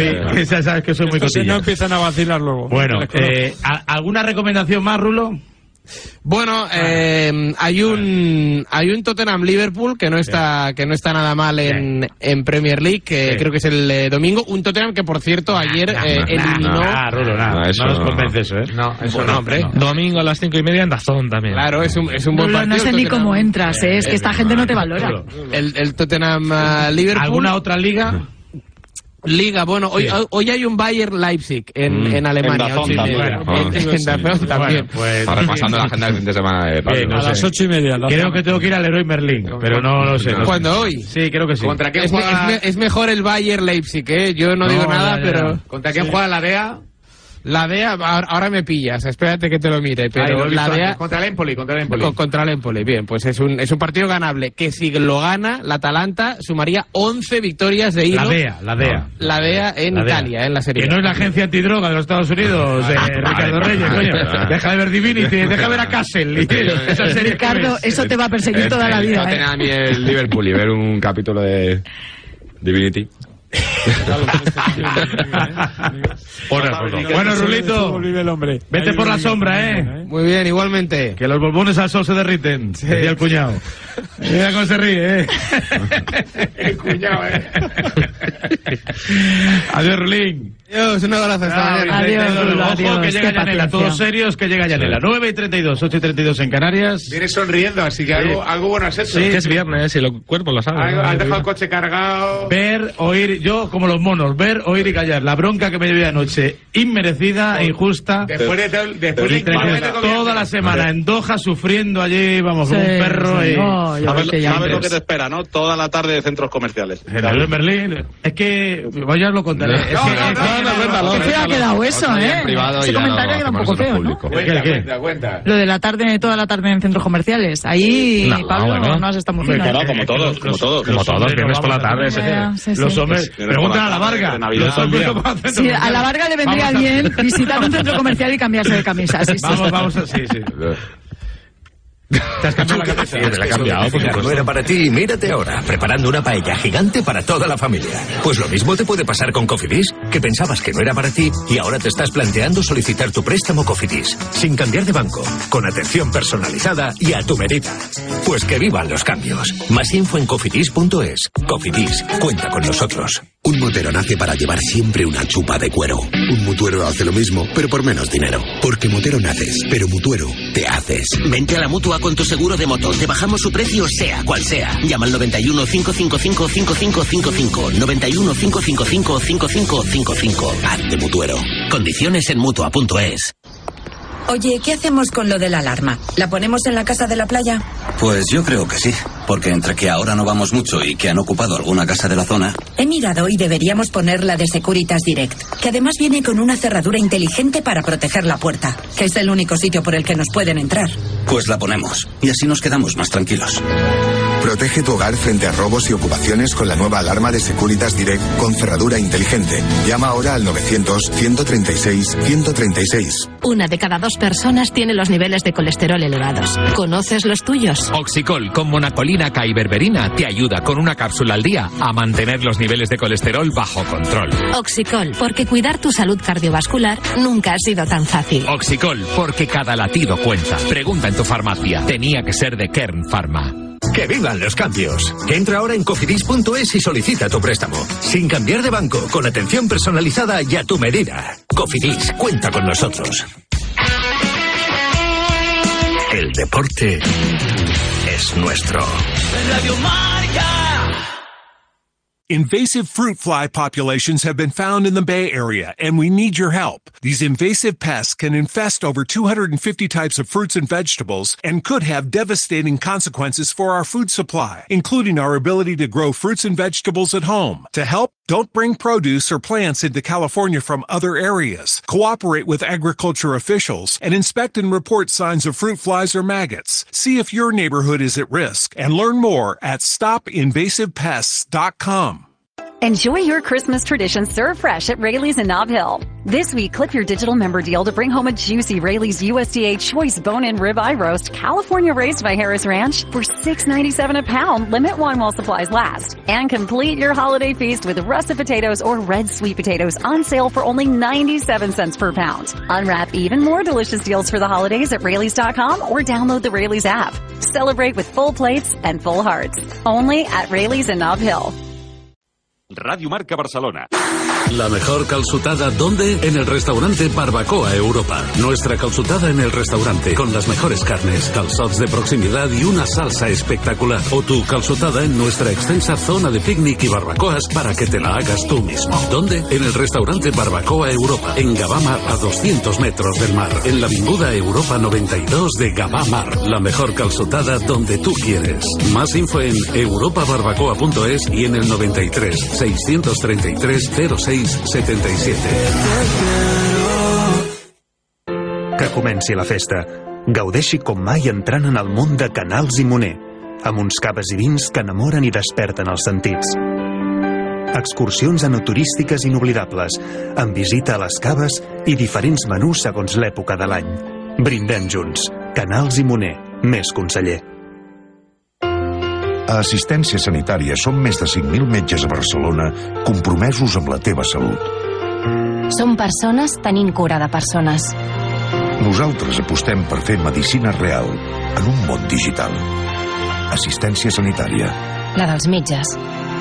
que soy muy cotilla. No empiezan a vacilar luego. Bueno, ¿alguna recomendación más, Rulo? Bueno, hay un Tottenham-Liverpool que no está nada mal en Premier League, que creo que es el domingo. Un Tottenham que, por cierto, ayer eliminó... No nos convence eso, ¿eh? No, eso no, hombre. Domingo a las 5:30 en DAZN también. Claro, es un buen partido. No sé ni cómo entras, es que esta gente no te valora. El Tottenham-Liverpool... ¿Alguna otra liga? Bueno, hoy hay un Bayern Leipzig en Alemania. En DAZN también. Está repasando la agenda del fin de semana de Pablo. A las 8:30. Creo que tengo que ir al Leroy Merlin, pero no lo sé. ¿Cuándo hoy? Sí, creo que sí. ¿Contra quién juega? Es mejor el Bayern Leipzig, ¿eh? Yo no digo nada, pero... ¿Contra quién juega la DEA? La DEA, ahora me pillas, espérate que te lo mire, pero la DEA... Contra el Empoli. Contra el Empoli, bien, pues es un partido ganable, que si lo gana, la Atalanta sumaría 11 victorias de hilo. La DEA en Italia, en la Serie. Que no es la agencia antidroga de los Estados Unidos, Ricardo Reyes, coño. Deja de ver Divinity, deja de ver a Castle. Ricardo, eso te va a perseguir toda la vida. No tenía a mí el Liverpool y ver un capítulo de Divinity. Bueno, Rulito, vete por la sombra, ¿eh? Muy bien, igualmente. Que los bombones al sol se derriten, decía el cuñado. Mira cómo se ríe, ¿eh? El cuñado, ¿eh? Adiós, Rulín. Adiós, un abrazo, hasta mañana. Ojo, que llega Yanela, todos serios, que llega Yanela. 9:32, 8:32 en Canarias. Vienes sonriendo, así que algo bueno has hecho. Sí, es viernes y el cuerpo lo sabe. Has dejado el coche cargado. Ver, oír, yo como los monos, ver, oír y callar. La bronca que me llevé anoche, inmerecida e injusta. Después de toda la semana en Doha sufriendo allí, vamos, como un perro. Sabes lo que te espera, ¿no? Toda la tarde de centros comerciales. En Berlín. Es que, ya os lo contaré. Qué feo ha quedado eso, ¿eh? Ese comentario queda un poco feo, ¿no? Cuenta. Lo de toda la tarde en centros comerciales. Ahí, Pablo, no has estado muy fino. Como todos, viernes por la tarde. Los hombres, preguntan a la Varga. Sí, a la Varga le vendría bien visitar un centro comercial y cambiarse de camisa. Vamos, sí. Te has cambiado la cabeza. Te la ha cambiado, porque no era para ti. Mírate ahora, preparando una paella gigante para toda la familia. Pues lo mismo te puede pasar con Cofidis, que pensabas que no era para ti y ahora te estás planteando solicitar tu préstamo Cofidis, sin cambiar de banco, con atención personalizada y a tu medida. Pues que vivan los cambios. Más info en cofidis.es. Cofidis, cuenta con nosotros. Un motero nace para llevar siempre una chupa de cuero. Un mutuero hace lo mismo, pero por menos dinero. Porque motero naces, pero mutuero te haces. Vente a la Mutua con tu seguro de moto. Te bajamos su precio sea cual sea. Llama al 91 555 5555. 91 555 5555. Hazte mutuero. Condiciones en Mutua.es. Oye, ¿qué hacemos con lo de la alarma? ¿La ponemos en la casa de la playa? Pues yo creo que sí, porque entre que ahora no vamos mucho y que han ocupado alguna casa de la zona... He mirado y deberíamos poner la de Securitas Direct, que además viene con una cerradura inteligente para proteger la puerta, que es el único sitio por el que nos pueden entrar. Pues la ponemos, y así nos quedamos más tranquilos. Protege tu hogar frente a robos y ocupaciones con la nueva alarma de Securitas Direct con cerradura inteligente. Llama ahora al 900-136-136. Una de cada 2 personas tiene los niveles de colesterol elevados. ¿Conoces los tuyos? Oxicol con monacolina K y berberina te ayuda con una cápsula al día a mantener los niveles de colesterol bajo control. Oxicol, porque cuidar tu salud cardiovascular nunca ha sido tan fácil. Oxicol, porque cada latido cuenta. Pregunta en tu farmacia. Tenía que ser de Kern Pharma. ¡Que vivan los cambios! Entra ahora en cofidis.es y solicita tu préstamo. Sin cambiar de banco, con atención personalizada y a tu medida. Cofidis, cuenta con nosotros. El deporte es nuestro. Radio Marca. Invasive fruit fly populations have been found in the Bay Area, and we need your help. These invasive pests can infest over 250 types of fruits and vegetables and could have devastating consequences for our food supply, including our ability to grow fruits and vegetables at home. To help, don't bring produce or plants into California from other areas. Cooperate with agriculture officials and inspect and report signs of fruit flies or maggots. See if your neighborhood is at risk and learn more at stopinvasivepests.com. Enjoy your Christmas traditions served fresh at Rayleigh's in Nob Hill. This week, clip your digital member deal to bring home a juicy Rayleigh's USDA Choice Bone-In Ribeye Roast, California raised by Harris Ranch, for $6.97 a pound. Limit one while supplies last. And complete your holiday feast with russet potatoes or red sweet potatoes on sale for only 97 cents per pound. Unwrap even more delicious deals for the holidays at Rayleigh's.com or download the Rayleigh's app. Celebrate with full plates and full hearts. Only at Rayleigh's in Nob Hill. Radio Marca Barcelona. La mejor calçotada, ¿dónde? En el restaurante Barbacoa Europa. Nuestra calçotada en el restaurante, con las mejores carnes, calçots de proximidad y una salsa espectacular. O tu calçotada en nuestra extensa zona de picnic y barbacoas para que te la hagas tú mismo. ¿Dónde? En el restaurante Barbacoa Europa, en Gavà Mar, a 200 metros del mar. En la avinguda Europa 92 de Gavà Mar. La mejor calçotada donde tú quieres. Más info en europabarbacoa.es y en el 93 633 0677. Que comenci la festa. Gaudeixi com mai entrant en el món de Canals i Moner, amb uns caves i vins que enamoren i desperten els sentits. Excursions enoturístiques inoblidables, amb visita a les caves i diferents menús segons l'època de l'any. Brindem junts. Canals i Moner. Més conseller. A Assistència Sanitària som més de 5.000 metges a Barcelona compromesos amb la teva salut. Som persones tenint cura de persones. Nosaltres apostem per fer medicina real en un món digital. Assistència Sanitària. La dels metges.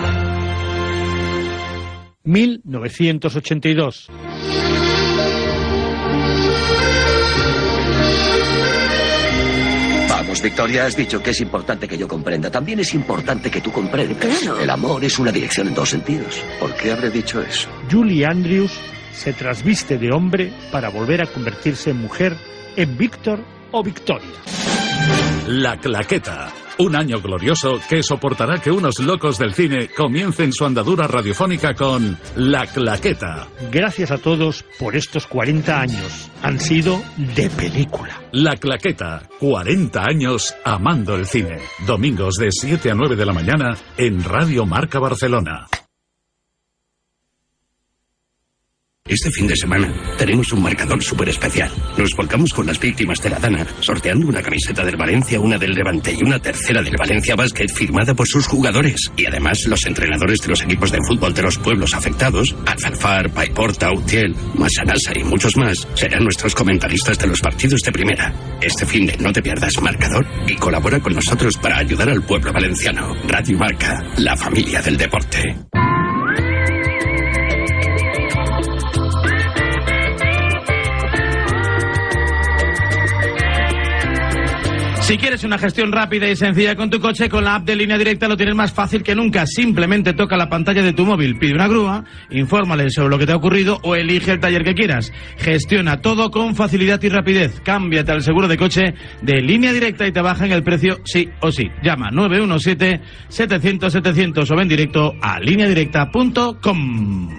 1982. Vamos, Victoria, has dicho que es importante que yo comprenda. También es importante que tú comprendas. Claro. El amor es una dirección en dos sentidos. ¿Por qué habré dicho eso? Julie Andrews se trasviste de hombre para volver a convertirse en mujer en Víctor o Victoria. La Claqueta. Un año glorioso que soportará que unos locos del cine comiencen su andadura radiofónica con La Claqueta. Gracias a todos por estos 40 años. Han sido de película. La Claqueta. 40 años amando el cine. Domingos de 7 a 9 de la mañana en Radio Marca Barcelona. Este fin de semana tenemos un marcador súper especial. Nos volcamos con las víctimas de la Dana, sorteando una camiseta del Valencia, una del Levante y una tercera del Valencia Basket firmada por sus jugadores. Y además los entrenadores de los equipos de fútbol de los pueblos afectados, Alfalfar, Paiporta, Utiel, Massanassa y muchos más, serán nuestros comentaristas de los partidos de primera. Este fin de no te pierdas marcador y colabora con nosotros para ayudar al pueblo valenciano. Radio Marca, la familia del deporte. Si quieres una gestión rápida y sencilla con tu coche, con la app de Línea Directa lo tienes más fácil que nunca. Simplemente toca la pantalla de tu móvil, pide una grúa, infórmale sobre lo que te ha ocurrido o elige el taller que quieras. Gestiona todo con facilidad y rapidez. Cámbiate al seguro de coche de Línea Directa y te bajan el precio sí o sí. Llama 917-700-700 o ven directo a lineadirecta.com.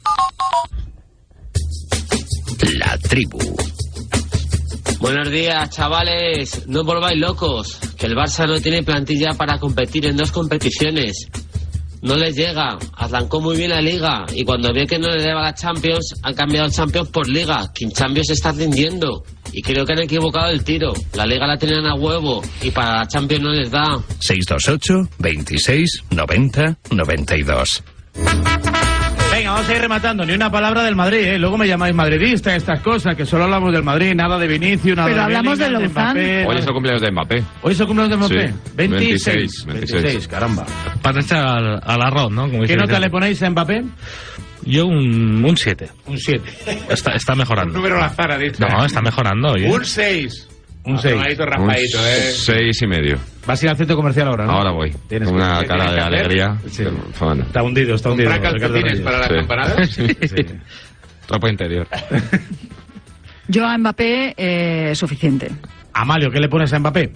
La tribu. Buenos días, chavales. No os volváis locos, que el Barça no tiene plantilla para competir en dos competiciones. No les llega. Arrancó muy bien la Liga y cuando vio que no le daba la Champions, han cambiado Champions por Liga. Que en Champions se está rindiendo. Y creo que han equivocado el tiro. La Liga la tenían a huevo y para la Champions no les da. 628 26 90 92. Venga, vamos a ir rematando. Ni una palabra del Madrid, ¿eh? Luego me llamáis madridista, estas cosas, que solo hablamos del Madrid, nada de Vinicius, nada pero de hablamos Bellingham, de Lozán. Hoy es el cumpleaños de Mbappé. Hoy es el cumpleaños de Mbappé. Sí. 26, caramba. Para echar al arroz, ¿no? Como ¿Qué nota le ponéis a Mbappé? Yo un 7. Un 7. Está mejorando. Un número al azar, ha dicho. No, está mejorando. Oye. Un 6. Un 6. Raspadito, Un 6,5. Vas a ir al centro comercial ahora, ¿no? Ahora voy. Tienes una cara de alegría. Sí. Bueno. Está hundido. ¿Comprar calcetines para las campanadas? Sí. Ropa interior. Yo a Mbappé, suficiente. Amalio, ¿qué le pones a Mbappé?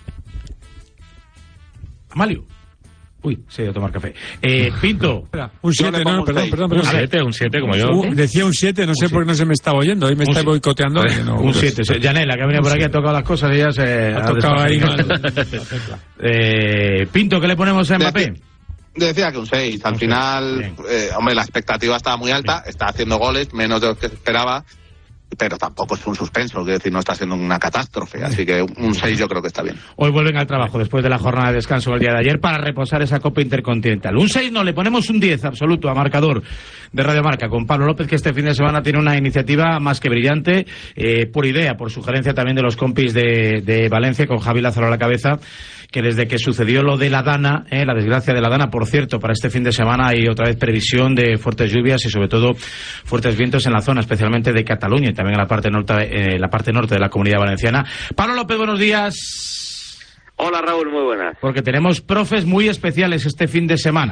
Amalio. Uy, se ha ido a tomar café. Pinto. Un 7, no, perdón. Un 7, como yo. Decía un 7, no sé por qué no se me está oyendo. Hoy me está boicoteando. Un 7. Yanela, que ha venido por aquí, ha tocado las cosas y ya se ha tocado ahí. Pinto, ¿qué le ponemos a Mbappé? Decía que un 6. Al final, hombre, la expectativa estaba muy alta, está haciendo goles, menos de lo que se esperaba, pero tampoco es un suspenso, quiero decir, no está siendo una catástrofe, así que un 6 yo creo que está bien. Hoy vuelven al trabajo después de la jornada de descanso el día de ayer para reposar esa Copa Intercontinental. Un 6 no, le ponemos un 10 absoluto a marcador de Radio Marca con Pablo López, que este fin de semana tiene una iniciativa más que brillante, por idea, por sugerencia también de los compis de Valencia, con Javi Lázaro a la cabeza, que desde que sucedió lo de la Dana, la desgracia de la Dana, por cierto, para este fin de semana hay otra vez previsión de fuertes lluvias y sobre todo fuertes vientos en la zona, especialmente de Cataluña y también en la parte norte de la Comunidad Valenciana. Pablo López, buenos días. Hola Raúl, muy buenas. Porque tenemos profes muy especiales este fin de semana.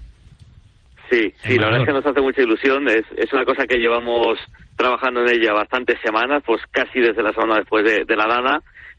Sí, la verdad es que nos hace mucha ilusión, es una cosa que llevamos trabajando en ella bastantes semanas, pues casi desde la semana después de la Dana.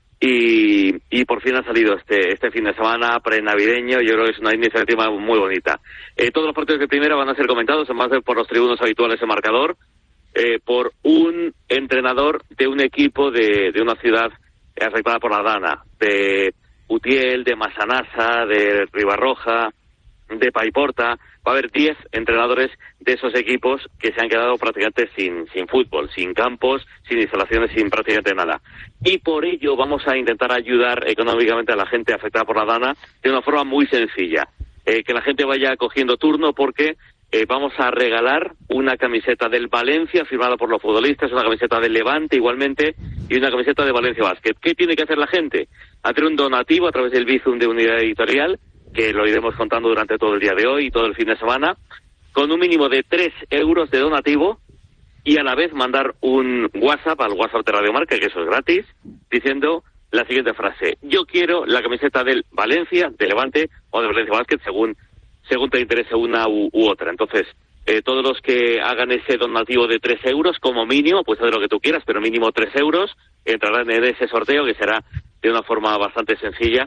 Y por fin ha salido este fin de semana pre-navideño. Yo creo que es una iniciativa muy bonita. Todos los partidos de primera van a ser comentados, además de por los tribunos habituales en marcador, por un entrenador de un equipo de una ciudad afectada por la Dana, de Utiel, de Massanassa, de Ribarroja, de Paiporta. Va a haber 10 entrenadores de esos equipos que se han quedado prácticamente sin fútbol, sin campos, sin instalaciones, sin prácticamente nada. Y por ello vamos a intentar ayudar económicamente a la gente afectada por la Dana de una forma muy sencilla. Que la gente vaya cogiendo turno porque vamos a regalar una camiseta del Valencia firmada por los futbolistas, una camiseta del Levante igualmente y una camiseta de Valencia Basket. ¿Qué tiene que hacer la gente? Hacer un donativo a través del Bizum de Unidad Editorial, que lo iremos contando durante todo el día de hoy y todo el fin de semana, con un mínimo de 3 euros de donativo y a la vez mandar un WhatsApp al WhatsApp de Radio Marca, que eso es gratis, diciendo la siguiente frase: yo quiero la camiseta del Valencia, de Levante o de Valencia Basket, según te interese una u otra. Entonces, todos los que hagan ese donativo de 3 euros como mínimo, pues haz lo que tú quieras, pero mínimo 3 euros, entrarán en ese sorteo que será de una forma bastante sencilla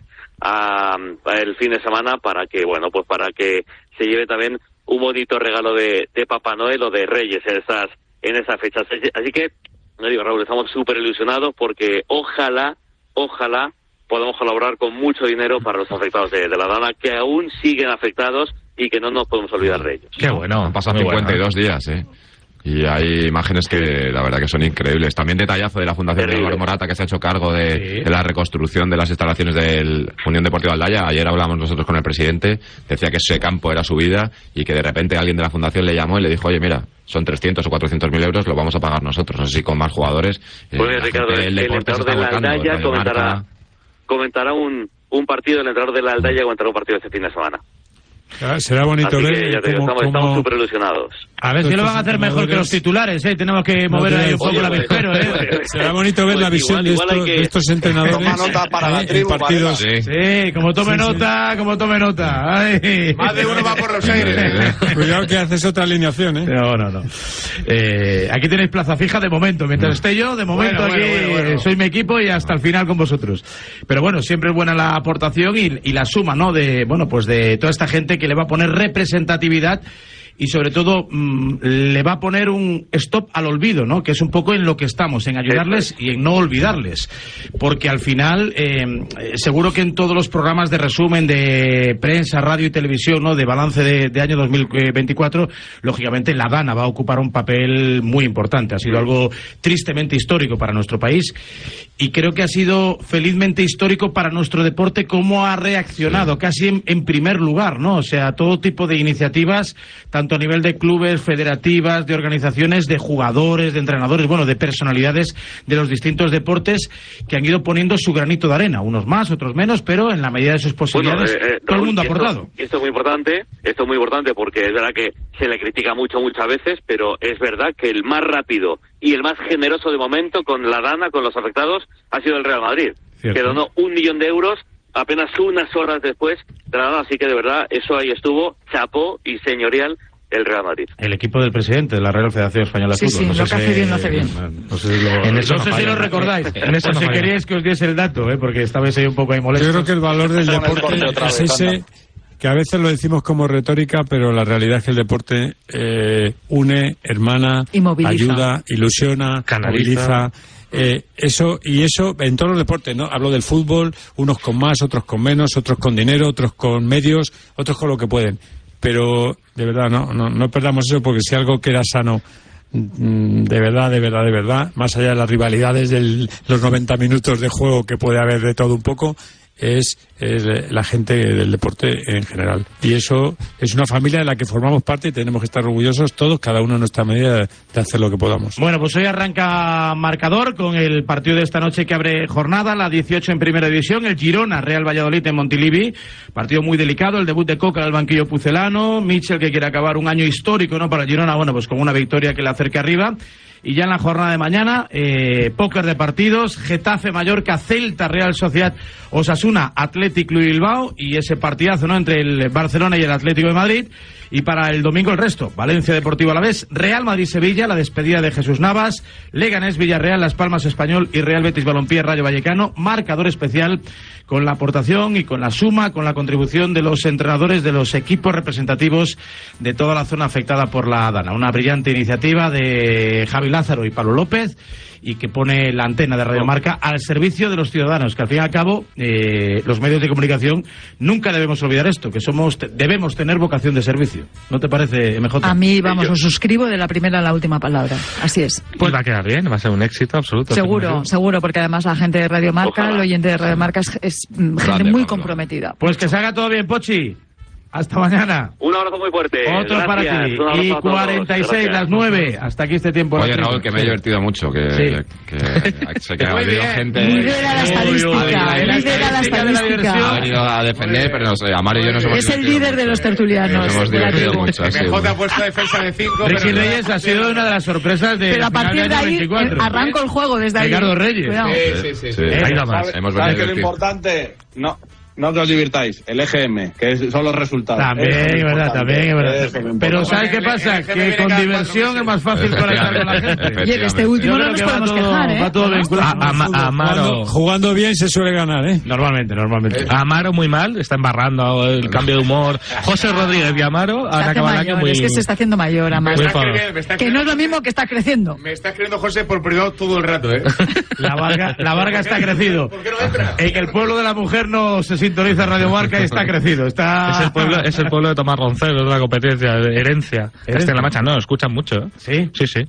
el fin de semana para que se lleve también un bonito regalo de Papá Noel o de Reyes en esas fechas. Así que, no digo, Raúl, estamos súper ilusionados porque ojalá podamos colaborar con mucho dinero para los afectados de la Dana, que aún siguen afectados y que no nos podemos olvidar de ellos. Qué bueno. Han pasado 52 días, Y hay imágenes que la verdad que son increíbles. También detallazo de la Fundación de Álvaro Morata, que se ha hecho cargo de la reconstrucción de las instalaciones del Unión Deportiva Aldaya. Ayer hablamos nosotros con el presidente, decía que ese campo era su vida y que de repente alguien de la Fundación le llamó y le dijo: oye, mira, son 300 o 400.000 euros, lo vamos a pagar nosotros. Así con más jugadores. Pues Ricardo, el entrenador de la Aldaya comentará un partido, el entrenador de la Aldaya comentará un partido este fin de semana. Será bonito ver. Estamos súper ilusionados. A ver si lo van a hacer mejor que los titulares, Tenemos que mover ahí un poco la avispero, Será bonito ver la visión de estos entrenadores. Toma nota para la tribu, partidos. Sí, como tome nota. Ay. Más de uno va por los aires. Cuidado que haces otra alineación, No. Aquí tenéis plaza fija de momento. Mientras esté yo, de momento bueno. Soy mi equipo y hasta el final con vosotros. Pero bueno, siempre es buena la aportación y la suma, de toda esta gente que le va a poner representatividad y sobre todo le va a poner un stop al olvido, que es un poco en lo que estamos, en ayudarles y en no olvidarles, porque al final seguro que en todos los programas de resumen de prensa, radio y televisión, de balance de año 2024, lógicamente la Dana va a ocupar un papel muy importante. Ha sido algo tristemente histórico para nuestro país y creo que ha sido felizmente histórico para nuestro deporte cómo ha reaccionado, casi en primer lugar, O sea, todo tipo de iniciativas, tanto a nivel de clubes, federativas, de organizaciones, de jugadores, de entrenadores, de personalidades de los distintos deportes que han ido poniendo su granito de arena, unos más, otros menos, pero en la medida de sus posibilidades todo el mundo ha aportado. Esto es muy importante porque es verdad que se le critica muchas veces, pero es verdad que el más rápido y el más generoso de momento con la Dana, con los afectados, ha sido el Real Madrid, que donó 1 millón de euros apenas unas horas después de la Dana, así que de verdad eso ahí estuvo, chapó y señorial el Real Madrid. El equipo del presidente de la Real Federación Española de Fútbol. Sí, lo que hace bien, lo hace bien. No sé si lo recordáis. No sé si queríais que os diese el dato, porque estabais ahí un poco ahí molestos. Yo creo que el valor del deporte es ese, que a veces lo decimos como retórica, pero la realidad es que el deporte une, hermana, ayuda, ilusiona, canaliza. Eso en todos los deportes, ¿no? Hablo del fútbol, unos con más, otros con menos, otros con dinero, otros con medios, otros con lo que pueden. Pero de verdad no perdamos eso, porque si algo queda sano de verdad, más allá de las rivalidades de los 90 minutos de juego, que puede haber de todo un poco, es la gente del deporte en general. Y eso es una familia de la que formamos parte y tenemos que estar orgullosos todos, cada uno en nuestra medida, de hacer lo que podamos. Bueno, pues hoy arranca marcador con el partido de esta noche que abre jornada, la 18 en Primera División, el Girona Real Valladolid en Montilivi. Partido muy delicado, el debut de Coca al banquillo pucelano, Mitchell, que quiere acabar un año histórico, ¿no?, para el Girona, bueno, pues con una victoria que le acerque arriba. Y ya en la jornada de mañana, póker de partidos, Getafe, Mallorca, Celta, Real Sociedad, Osasuna, Athletic Club Bilbao, y ese partidazo, ¿no?, entre el Barcelona y el Atlético de Madrid. Y para el domingo el resto: Valencia Deportivo Alavés, Real Madrid-Sevilla, la despedida de Jesús Navas, Leganés Villarreal, Las Palmas Español y Real Betis Balompié Rayo Vallecano. Marcador especial con la aportación y con la suma, con la contribución de los entrenadores de los equipos representativos de toda la zona afectada por la Dana. Una brillante iniciativa de Javi Lázaro y Pablo López, y que pone la antena de Radio Marca al servicio de los ciudadanos, que al fin y al cabo los medios de comunicación nunca debemos olvidar esto, que debemos tener vocación de servicio. ¿No te parece, MJ? A mí, vamos, os suscribo de la primera a la última palabra. Así es. Pues va a quedar bien, va a ser un éxito absoluto. Seguro, porque además la gente de Radio Marca, Ojalá. el oyente de Radio Marca es gente muy comprometida. Pues que se haga todo bien, Pochi. Hasta mañana. Un abrazo muy fuerte. Otro Gracias. para ti. Un abrazo Y a todos. 46, Gracias. las 9. Hasta aquí este tiempo. Oye, Raúl, que me he divertido mucho, que sé que ha venido gente... Lidera la estadística, lidera la estadística. Ha venido a defender, pero no sé, Amaro y yo nos hemos Es el líder de los tertulianos. Nos hemos de la divertido tribu. mucho. ha sido MJ ha puesto defensa de 5. Ricky Reyes ha sido una de las sorpresas de Pero a partir de ahí 24. arranco el juego desde ahí. Ricardo Reyes. Cuidado. Sí. Ahí nada más. Hemos ¿Sabes venido qué es lo divertidos. importante? No que os divirtáis, el EGM, que son los resultados. También, Eso es verdad, importante. también, es verdad. Eso es lo importante. Pero ¿sabes qué pasa? Que con diversión es más fácil conectar con la gente. Y en este último no nos podemos quejar, ¿eh? Va todo vinculado. Amaro, Jugando bien se suele ganar, ¿eh? Normalmente. Amaro muy mal, está embarrando el cambio de humor. José Rodríguez y Amaro Se han hace acabado el año mayor, muy... es que se está haciendo mayor, Me Amaro. está escribiendo, me está Que no es lo mismo que está creciendo. Me está escribiendo José por privado todo el rato, ¿eh? La Varga está crecido. ¿Por qué no entra? En el pueblo de la mujer no se sintoniza Radio Marca y está crecido. Está... Es el pueblo de Tomás Roncero, de la competencia, de herencia. Castilla-La Mancha, no, escuchan mucho, ¿eh? ¿Sí? Sí.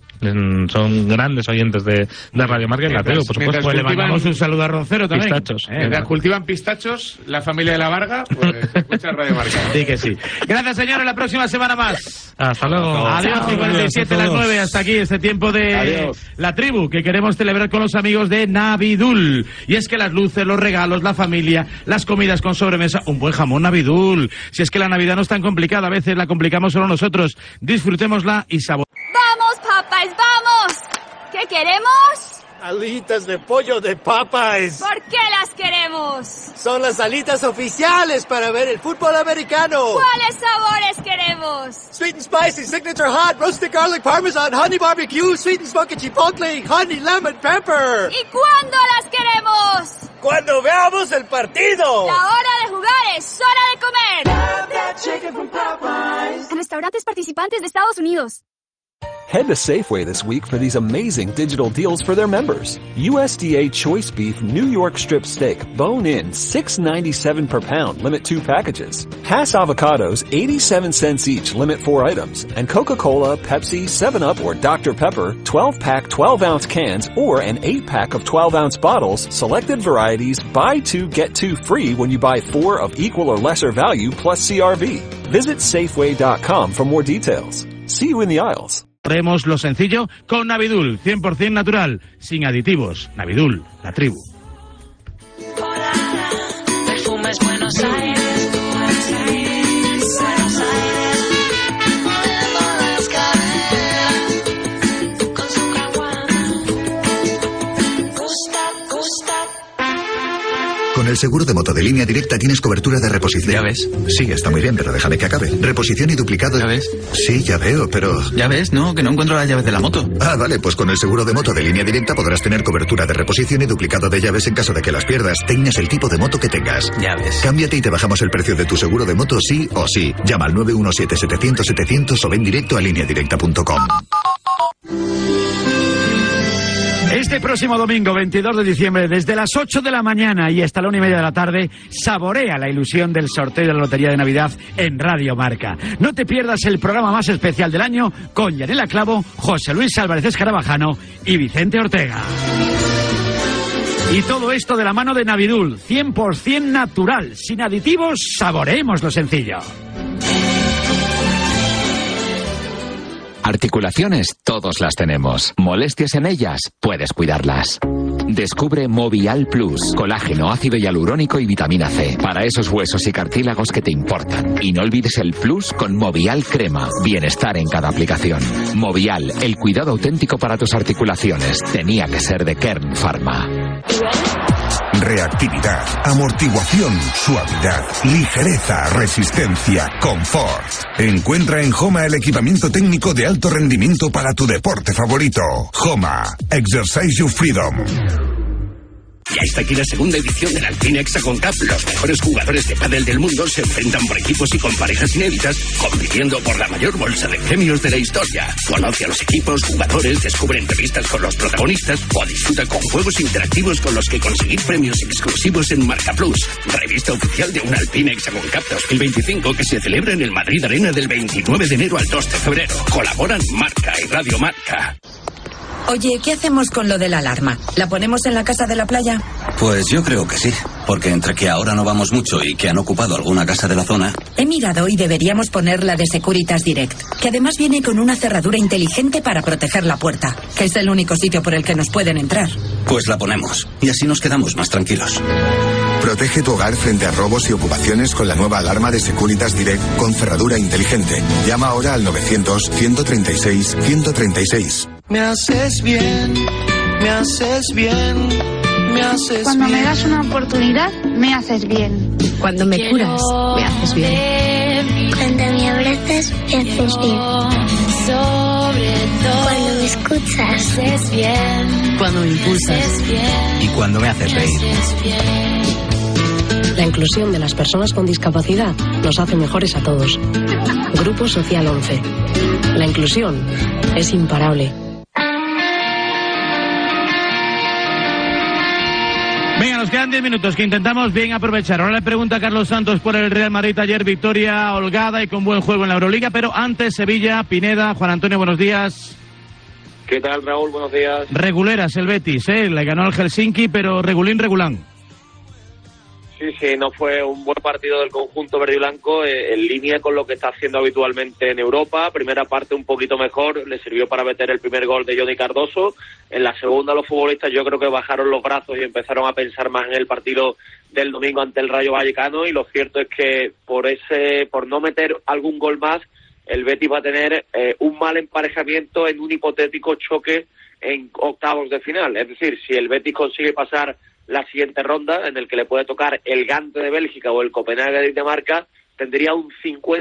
Son grandes oyentes de Radio Marca y la tribu, por supuesto. Pues le mandamos un saludo a Roncero también. Pistachos. Mientras cultivan pistachos, la familia de la Varga, pues escucha Radio Marca. Sí que sí. Gracias, señores. La próxima semana más. Hasta luego. Adiós, 57 a las 9. Hasta aquí este tiempo de Adiós. La Tribu, que queremos celebrar con los amigos de Navidul. Y es que las luces, los regalos, la familia, las comidas con sobremesa, un buen jamón Navidul. Si es que la Navidad no es tan complicada, a veces la complicamos solo nosotros. Disfrutémosla y ¡Vamos, papás, vamos! ¿Qué queremos? Alitas de pollo de Popeyes. ¿Por qué las queremos? Son las alitas oficiales para ver el fútbol americano. ¿Cuáles sabores queremos? Sweet and spicy, signature hot, roasted garlic parmesan, honey barbecue, sweet and smoky chipotle, honey lemon pepper. ¿Y cuándo las queremos? ¡Cuando veamos el partido! La hora de jugar es hora de comer. En restaurantes participantes de Estados Unidos. Head to Safeway this week for these amazing digital deals for their members. USDA Choice Beef New York Strip Steak, bone-in, $6.97 per pound, limit 2 packages. Hass avocados, 87 cents each, limit 4 items. And Coca-Cola, Pepsi, 7-Up, or Dr. Pepper, 12-pack 12-ounce cans, or an 8-pack of 12-ounce bottles, selected varieties, buy 2, get 2 free when you buy 4 of equal or lesser value plus CRV. Visit Safeway.com for more details. See you in the aisles. haremos lo sencillo con Navidul, 100% natural, sin aditivos. Navidul, la tribu. Perfumes Buenos Aires. Con el seguro de moto de Línea Directa tienes cobertura de reposición. Ya ves. Sí, está muy bien, pero déjame que acabe. Reposición y duplicado. Ya ves. Sí, ya veo, pero... Ya ves, no, que no encuentro las llaves de la moto. Ah, vale, pues con el seguro de moto de Línea Directa podrás tener cobertura de reposición y duplicado de llaves en caso de que las pierdas, tengas el tipo de moto que tengas. Ya ves. Cámbiate y te bajamos el precio de tu seguro de moto sí o sí. Llama al 917-700-700 o ven directo a lineadirecta.com. Este próximo domingo, 22 de diciembre, desde las 8 de la mañana y hasta la 1:30 de la tarde, saborea la ilusión del sorteo de la Lotería de Navidad en Radio Marca. No te pierdas el programa más especial del año con Yanela Clavo, José Luis Álvarez Escarabajano y Vicente Ortega. Y todo esto de la mano de Navidul, 100% natural, sin aditivos, saboreemos lo sencillo. Articulaciones, todos las tenemos. ¿Molestias en ellas? Puedes cuidarlas. Descubre Movial Plus, colágeno, ácido hialurónico y vitamina C, para esos huesos y cartílagos que te importan. Y no olvides el Plus con Movial Crema, bienestar en cada aplicación. Movial, el cuidado auténtico para tus articulaciones. Tenía que ser de Kern Pharma. Reactividad, amortiguación, suavidad, ligereza, resistencia, confort. Encuentra en Homa el equipamiento técnico de alto rendimiento para tu deporte favorito. Homa, Exercise Your Freedom. Ya está aquí la segunda edición del Alpine Hexagon Cup. Los mejores jugadores de pádel del mundo se enfrentan por equipos y con parejas inéditas, compitiendo por la mayor bolsa de premios de la historia. Conoce a los equipos, jugadores, descubre entrevistas con los protagonistas o disfruta con juegos interactivos con los que conseguir premios exclusivos en Marca Plus, revista oficial de un Alpine Hexagon Cup 2025 que se celebra en el Madrid Arena del 29 de enero al 2 de febrero. Colaboran Marca y Radio Marca. Oye, ¿qué hacemos con lo de la alarma? ¿La ponemos en la casa de la playa? Pues yo creo que sí, porque entre que ahora no vamos mucho y que han ocupado alguna casa de la zona... He mirado y deberíamos poner la de Securitas Direct, que además viene con una cerradura inteligente para proteger la puerta, que es el único sitio por el que nos pueden entrar. Pues la ponemos, y así nos quedamos más tranquilos. Protege tu hogar frente a robos y ocupaciones con la nueva alarma de Securitas Direct con cerradura inteligente. Llama ahora al 900-136-136. Me haces bien, me haces bien, me haces Cuando bien. me das una oportunidad, me haces bien. Cuando me curas, me haces bien. Cuando me abrazas, me haces bien. Cuando me escuchas, me haces bien. Cuando me impulsas. Y cuando me haces reír. La inclusión de las personas con discapacidad nos hace mejores a todos. Grupo Social 11. La inclusión es imparable. Venga, nos quedan 10 minutos que intentamos bien aprovechar. Ahora le pregunta a Carlos Santos por el Real Madrid. Ayer victoria holgada y con buen juego en la Euroliga, pero antes Sevilla, Pineda, Juan Antonio, buenos días. ¿Qué tal, Raúl? Buenos días. Reguleras el Betis, le ganó al Helsinki, pero regulín. Sí, no fue un buen partido del conjunto verde y blanco, en línea con lo que está haciendo habitualmente en Europa. Primera parte un poquito mejor, le sirvió para meter el primer gol de Johnny Cardoso. En la segunda los futbolistas yo creo que bajaron los brazos y empezaron a pensar más en el partido del domingo ante el Rayo Vallecano, y lo cierto es que por no meter algún gol más, el Betis va a tener un mal emparejamiento en un hipotético choque en octavos de final. Es decir, si el Betis consigue pasar la siguiente ronda, en el que le puede tocar el Gante de Bélgica o el Copenhague de Dinamarca, tendría un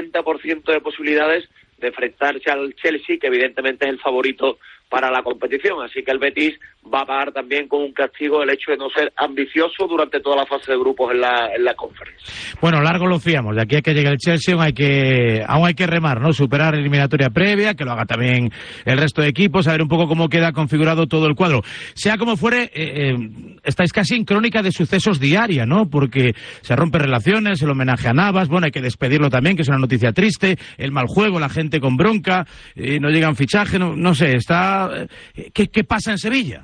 50% de posibilidades de enfrentarse al Chelsea, que evidentemente es el favorito para la competición. Así que el Betis va a pagar también con un castigo el hecho de no ser ambicioso durante toda la fase de grupos en la Conference. Bueno, largo lo fiamos. De aquí a que llegue el Chelsea aún hay que remar, ¿no? Superar la eliminatoria previa, que lo haga también el resto de equipos, a ver un poco cómo queda configurado todo el cuadro. Sea como fuere, estáis casi en crónica de sucesos diaria, ¿no? Porque se rompen relaciones, el homenaje a Navas, bueno, hay que despedirlo también, que es una noticia triste, el mal juego, la gente con bronca, no llegan fichajes, no sé, está... ¿Qué pasa en Sevilla?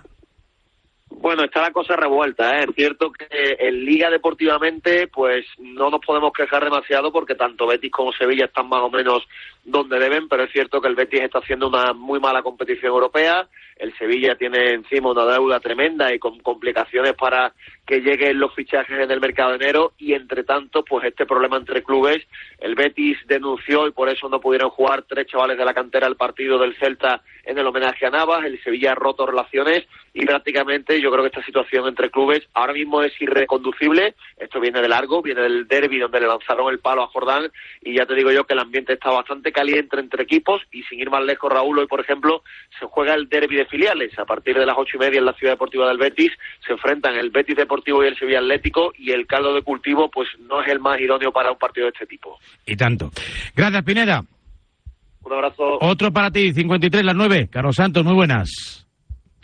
Bueno, está la cosa revuelta, ¿eh? Es cierto que en Liga deportivamente pues no nos podemos quejar demasiado porque tanto Betis como Sevilla están más o menos donde deben, pero es cierto que el Betis está haciendo una muy mala competición europea, el Sevilla tiene encima una deuda tremenda y con complicaciones para que lleguen los fichajes en el mercado de enero, y entre tanto pues este problema entre clubes. El Betis denunció y por eso no pudieron jugar 3 chavales de la cantera el partido del Celta en el homenaje a Navas. El Sevilla ha roto relaciones y prácticamente yo creo que esta situación entre clubes ahora mismo es irreconducible. Esto viene de largo, viene del derbi donde le lanzaron el palo a Jordán, y ya te digo yo que el ambiente está bastante caliente entre equipos. Y sin ir más lejos, Raúl, hoy por ejemplo se juega el derbi de filiales a partir de las 8:30 en la Ciudad Deportiva del Betis. Se enfrentan el Betis Deportivo y el Sevilla Atlético, y el caldo de cultivo pues no es el más idóneo para un partido de este tipo. Y tanto. Gracias, Pineda. Un abrazo. Otro para ti, 53 las 9. Carlos Santos, muy buenas.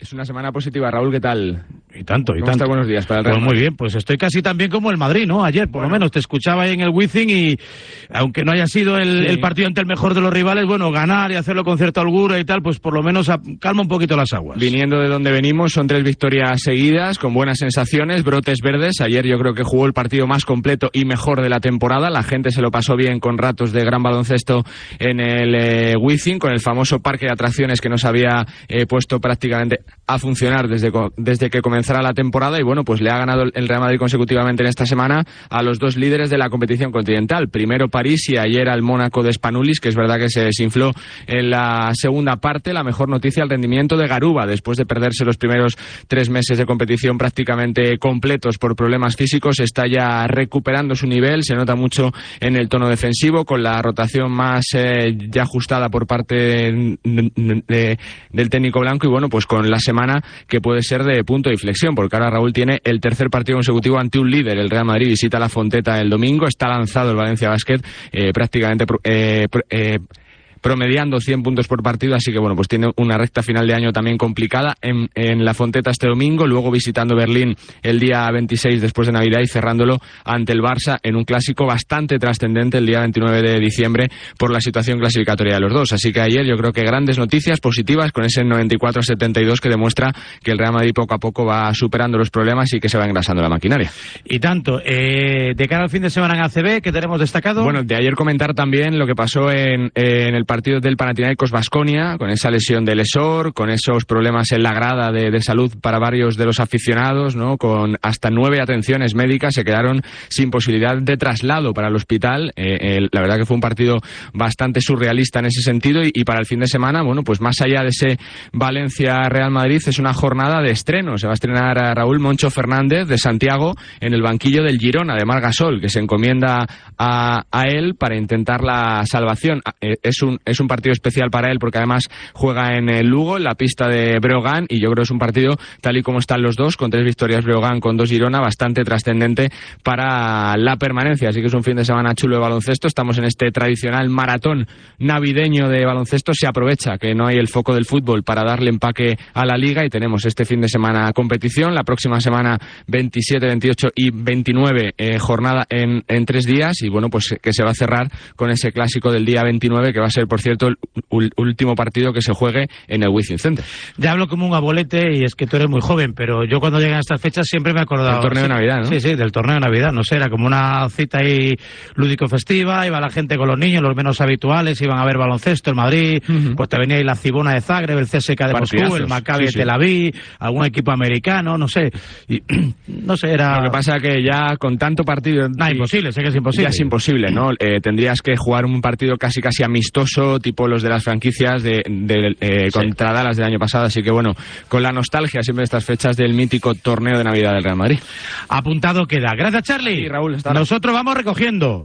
Es una semana positiva. Raúl, ¿qué tal? Y tanto, y ¿Cómo tanto. está? Buenos días para el Real Pues muy Madrid. bien, pues estoy casi tan bien como el Madrid, ¿no? Ayer, por lo menos, te escuchaba ahí en el Wizzing y, aunque no haya sido el partido ante el mejor de los rivales, bueno, ganar y hacerlo con cierta holgura y tal, pues por lo menos calma un poquito las aguas. Viniendo de donde venimos, son 3 victorias seguidas, con buenas sensaciones, brotes verdes. Ayer yo creo que jugó el partido más completo y mejor de la temporada. La gente se lo pasó bien con ratos de gran baloncesto en el Wizzing, con el famoso parque de atracciones que nos había puesto prácticamente a funcionar desde que comenzara la temporada, y bueno, pues le ha ganado el Real Madrid consecutivamente en esta semana a los 2 líderes de la competición continental. Primero París y ayer al Mónaco de Spanulis, que es verdad que se desinfló en la segunda parte. La mejor noticia, el rendimiento de Garuba, después de perderse los primeros 3 meses de competición prácticamente completos por problemas físicos, está ya recuperando su nivel, se nota mucho en el tono defensivo, con la rotación más ya ajustada por parte del técnico blanco, y bueno, pues con la semana que puede ser de punto de inflexión, porque ahora Raúl tiene el tercer partido consecutivo ante un líder. El Real Madrid visita la Fonteta el domingo, está lanzado el Valencia Basket prácticamente promediando 100 puntos por partido, así que bueno, pues tiene una recta final de año también complicada en la Fonteta este domingo, luego visitando Berlín el día 26 después de Navidad y cerrándolo ante el Barça en un clásico bastante trascendente el día 29 de diciembre por la situación clasificatoria de los dos. Así que ayer yo creo que grandes noticias positivas con ese 94-72 que demuestra que el Real Madrid poco a poco va superando los problemas y que se va engrasando la maquinaria. Y tanto, de cara al fin de semana en ACB, ¿qué tenemos destacado? Bueno, de ayer comentar también lo que pasó en el partido del Panathinaikos Baskonia, con esa lesión de Lesor, con esos problemas en la grada de salud para varios de los aficionados, ¿no? Con hasta 9 atenciones médicas, se quedaron sin posibilidad de traslado para el hospital. La verdad que fue un partido bastante surrealista en ese sentido, y para el fin de semana, bueno, pues más allá de ese Valencia-Real Madrid, es una jornada de estreno. Se va a estrenar a Raúl Moncho Fernández de Santiago en el banquillo del Girona de Marc Gasol, que se encomienda a él para intentar la salvación. Es un partido especial para él porque además juega en el Lugo, en la pista de Breogán, y yo creo que es un partido, tal y como están los dos, con 3 victorias Breogán, con 2 Girona, bastante trascendente para la permanencia. Así que es un fin de semana chulo de baloncesto. Estamos en este tradicional maratón navideño de baloncesto. Se aprovecha que no hay el foco del fútbol para darle empaque a la liga, y tenemos este fin de semana competición. La próxima semana 27, 28 y 29 jornada en 3 días, y bueno, pues que se va a cerrar con ese clásico del día 29, que va a ser, por cierto, el último partido que se juegue en el Wizzing Center. Ya hablo como un abuelete, y es que tú eres muy joven, pero yo cuando llegan estas fechas siempre me he acordado... Del torneo de Navidad, ¿no? Sí, del torneo de Navidad, no sé, era como una cita ahí lúdico-festiva, iba la gente con los niños, los menos habituales, iban a ver baloncesto, el Madrid, pues te venía ahí la Cibona de Zagreb, el CSKA de Moscú, el Maccabi de Tel Aviv, algún equipo americano, no sé, y, no sé, era... Lo que pasa es que ya con tanto partido... imposible, sé que es imposible. Ya es imposible, ¿no? Tendrías que jugar un partido casi amistoso, tipo los de las franquicias contra Dallas del año pasado, así que bueno, con la nostalgia siempre de estas fechas del mítico torneo de Navidad del Real Madrid. Apuntado queda. Gracias, Charlie. Sí, Raúl, nosotros vamos recogiendo.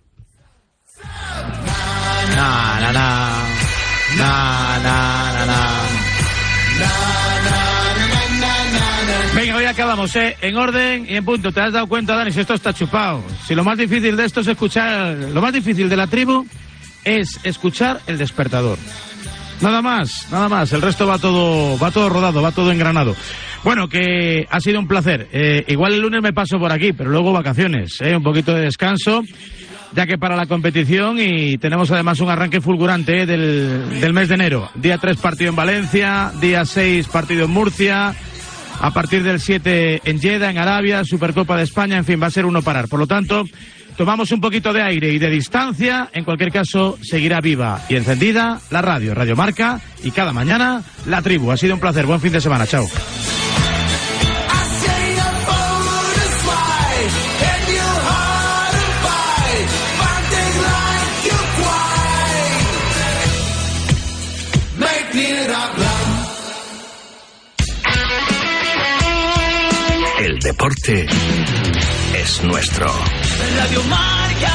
Venga, hoy acabamos, en orden y en punto. ¿Te has dado cuenta, Dani, si esto está chupado? Si lo más difícil de esto es escuchar, lo más difícil de la tribu es escuchar el despertador. Nada más. El resto va todo rodado, va todo engranado. Bueno, que ha sido un placer. Igual el lunes me paso por aquí, pero luego vacaciones, un poquito de descanso, ya que para la competición, y tenemos además un arranque fulgurante del mes de enero. Día 3 partido en Valencia, día 6 partido en Murcia, a partir del 7 en Jeddah, en Arabia, Supercopa de España, en fin, va a ser uno parar. Por lo tanto, tomamos un poquito de aire y de distancia. En cualquier caso, seguirá viva y encendida la radio, Radio Marca, y cada mañana la tribu. Ha sido un placer. Buen fin de semana. Chao. El deporte es nuestro. Radio Marca.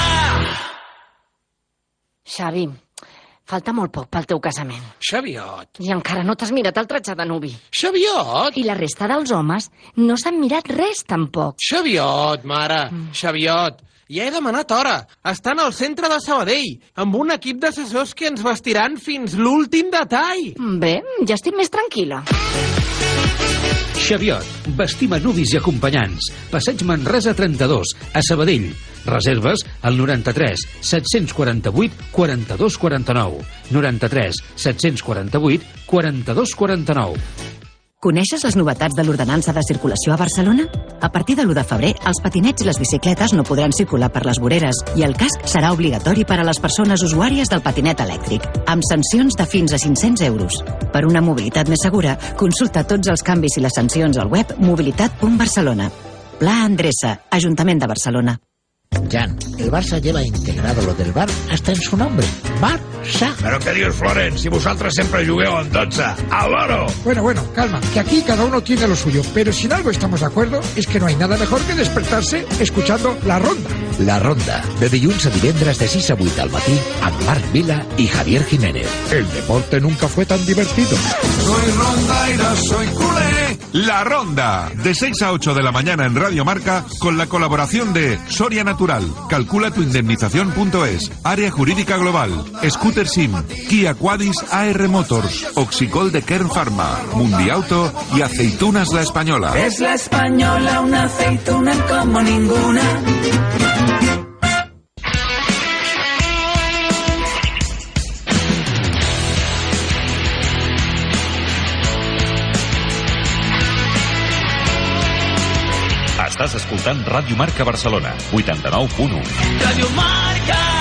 Xavi, falta molt poc pel teu casament. Xaviot. I encara no t'has mirat el tratge de nuvi. Xaviot. I la resta dels homes no s'han mirat res, tampoc. Xaviot, mare. Xaviot. Ja he demanat hora. Estan al centre de Sabadell, amb un equip d'assessors que ens vestiran fins l'últim detall. Bé, ja estic més tranquil·la. Xaviot, vestim a nuvis i acompanyants. Passeig Manresa 32, a Sabadell. Reserves al 93 748 42 49. 93 748 42 49. Coneixes les novetats de l'ordenança de circulació a Barcelona? A partir de l'1 de febrer, els patinets i les bicicletes no podran circular per les voreres i el casc serà obligatori per a les persones usuàries del patinet elèctric, amb sancions de fins a 500 euros. Per una mobilitat més segura, consulta tots els canvis i les sancions al web mobilitat.barcelona. Pla Andressa, Ajuntament de Barcelona. Jan, el Barça lleva integrado lo del bar hasta en su nombre. Barça. ¿Pero qué dios, Florent? Si vosotros siempre jugueu en 12. ¡Al loro! Bueno, calma, que aquí cada uno tiene lo suyo, pero si en algo estamos de acuerdo es que no hay nada mejor que despertarse escuchando La Ronda. La Ronda, de dilluns a divendres de 6 a 8 al matí, amb Marc Vila y Javier Jiménez. El deporte nunca fue tan divertido. Soy rondaira, soy culé. La Ronda, de 6 a 8 de la mañana en Radio Marca, con la colaboración de Soria Natural, Calcula tu indemnización.es, Área Jurídica Global, Scooter Sim, Kia Quadis AR Motors, Oxicol de Kern Pharma, Mundiauto y Aceitunas La Española. Es La Española, una aceituna como ninguna. Estàs escoltant Ràdio Marca Barcelona, 89.1. Ràdio Marca.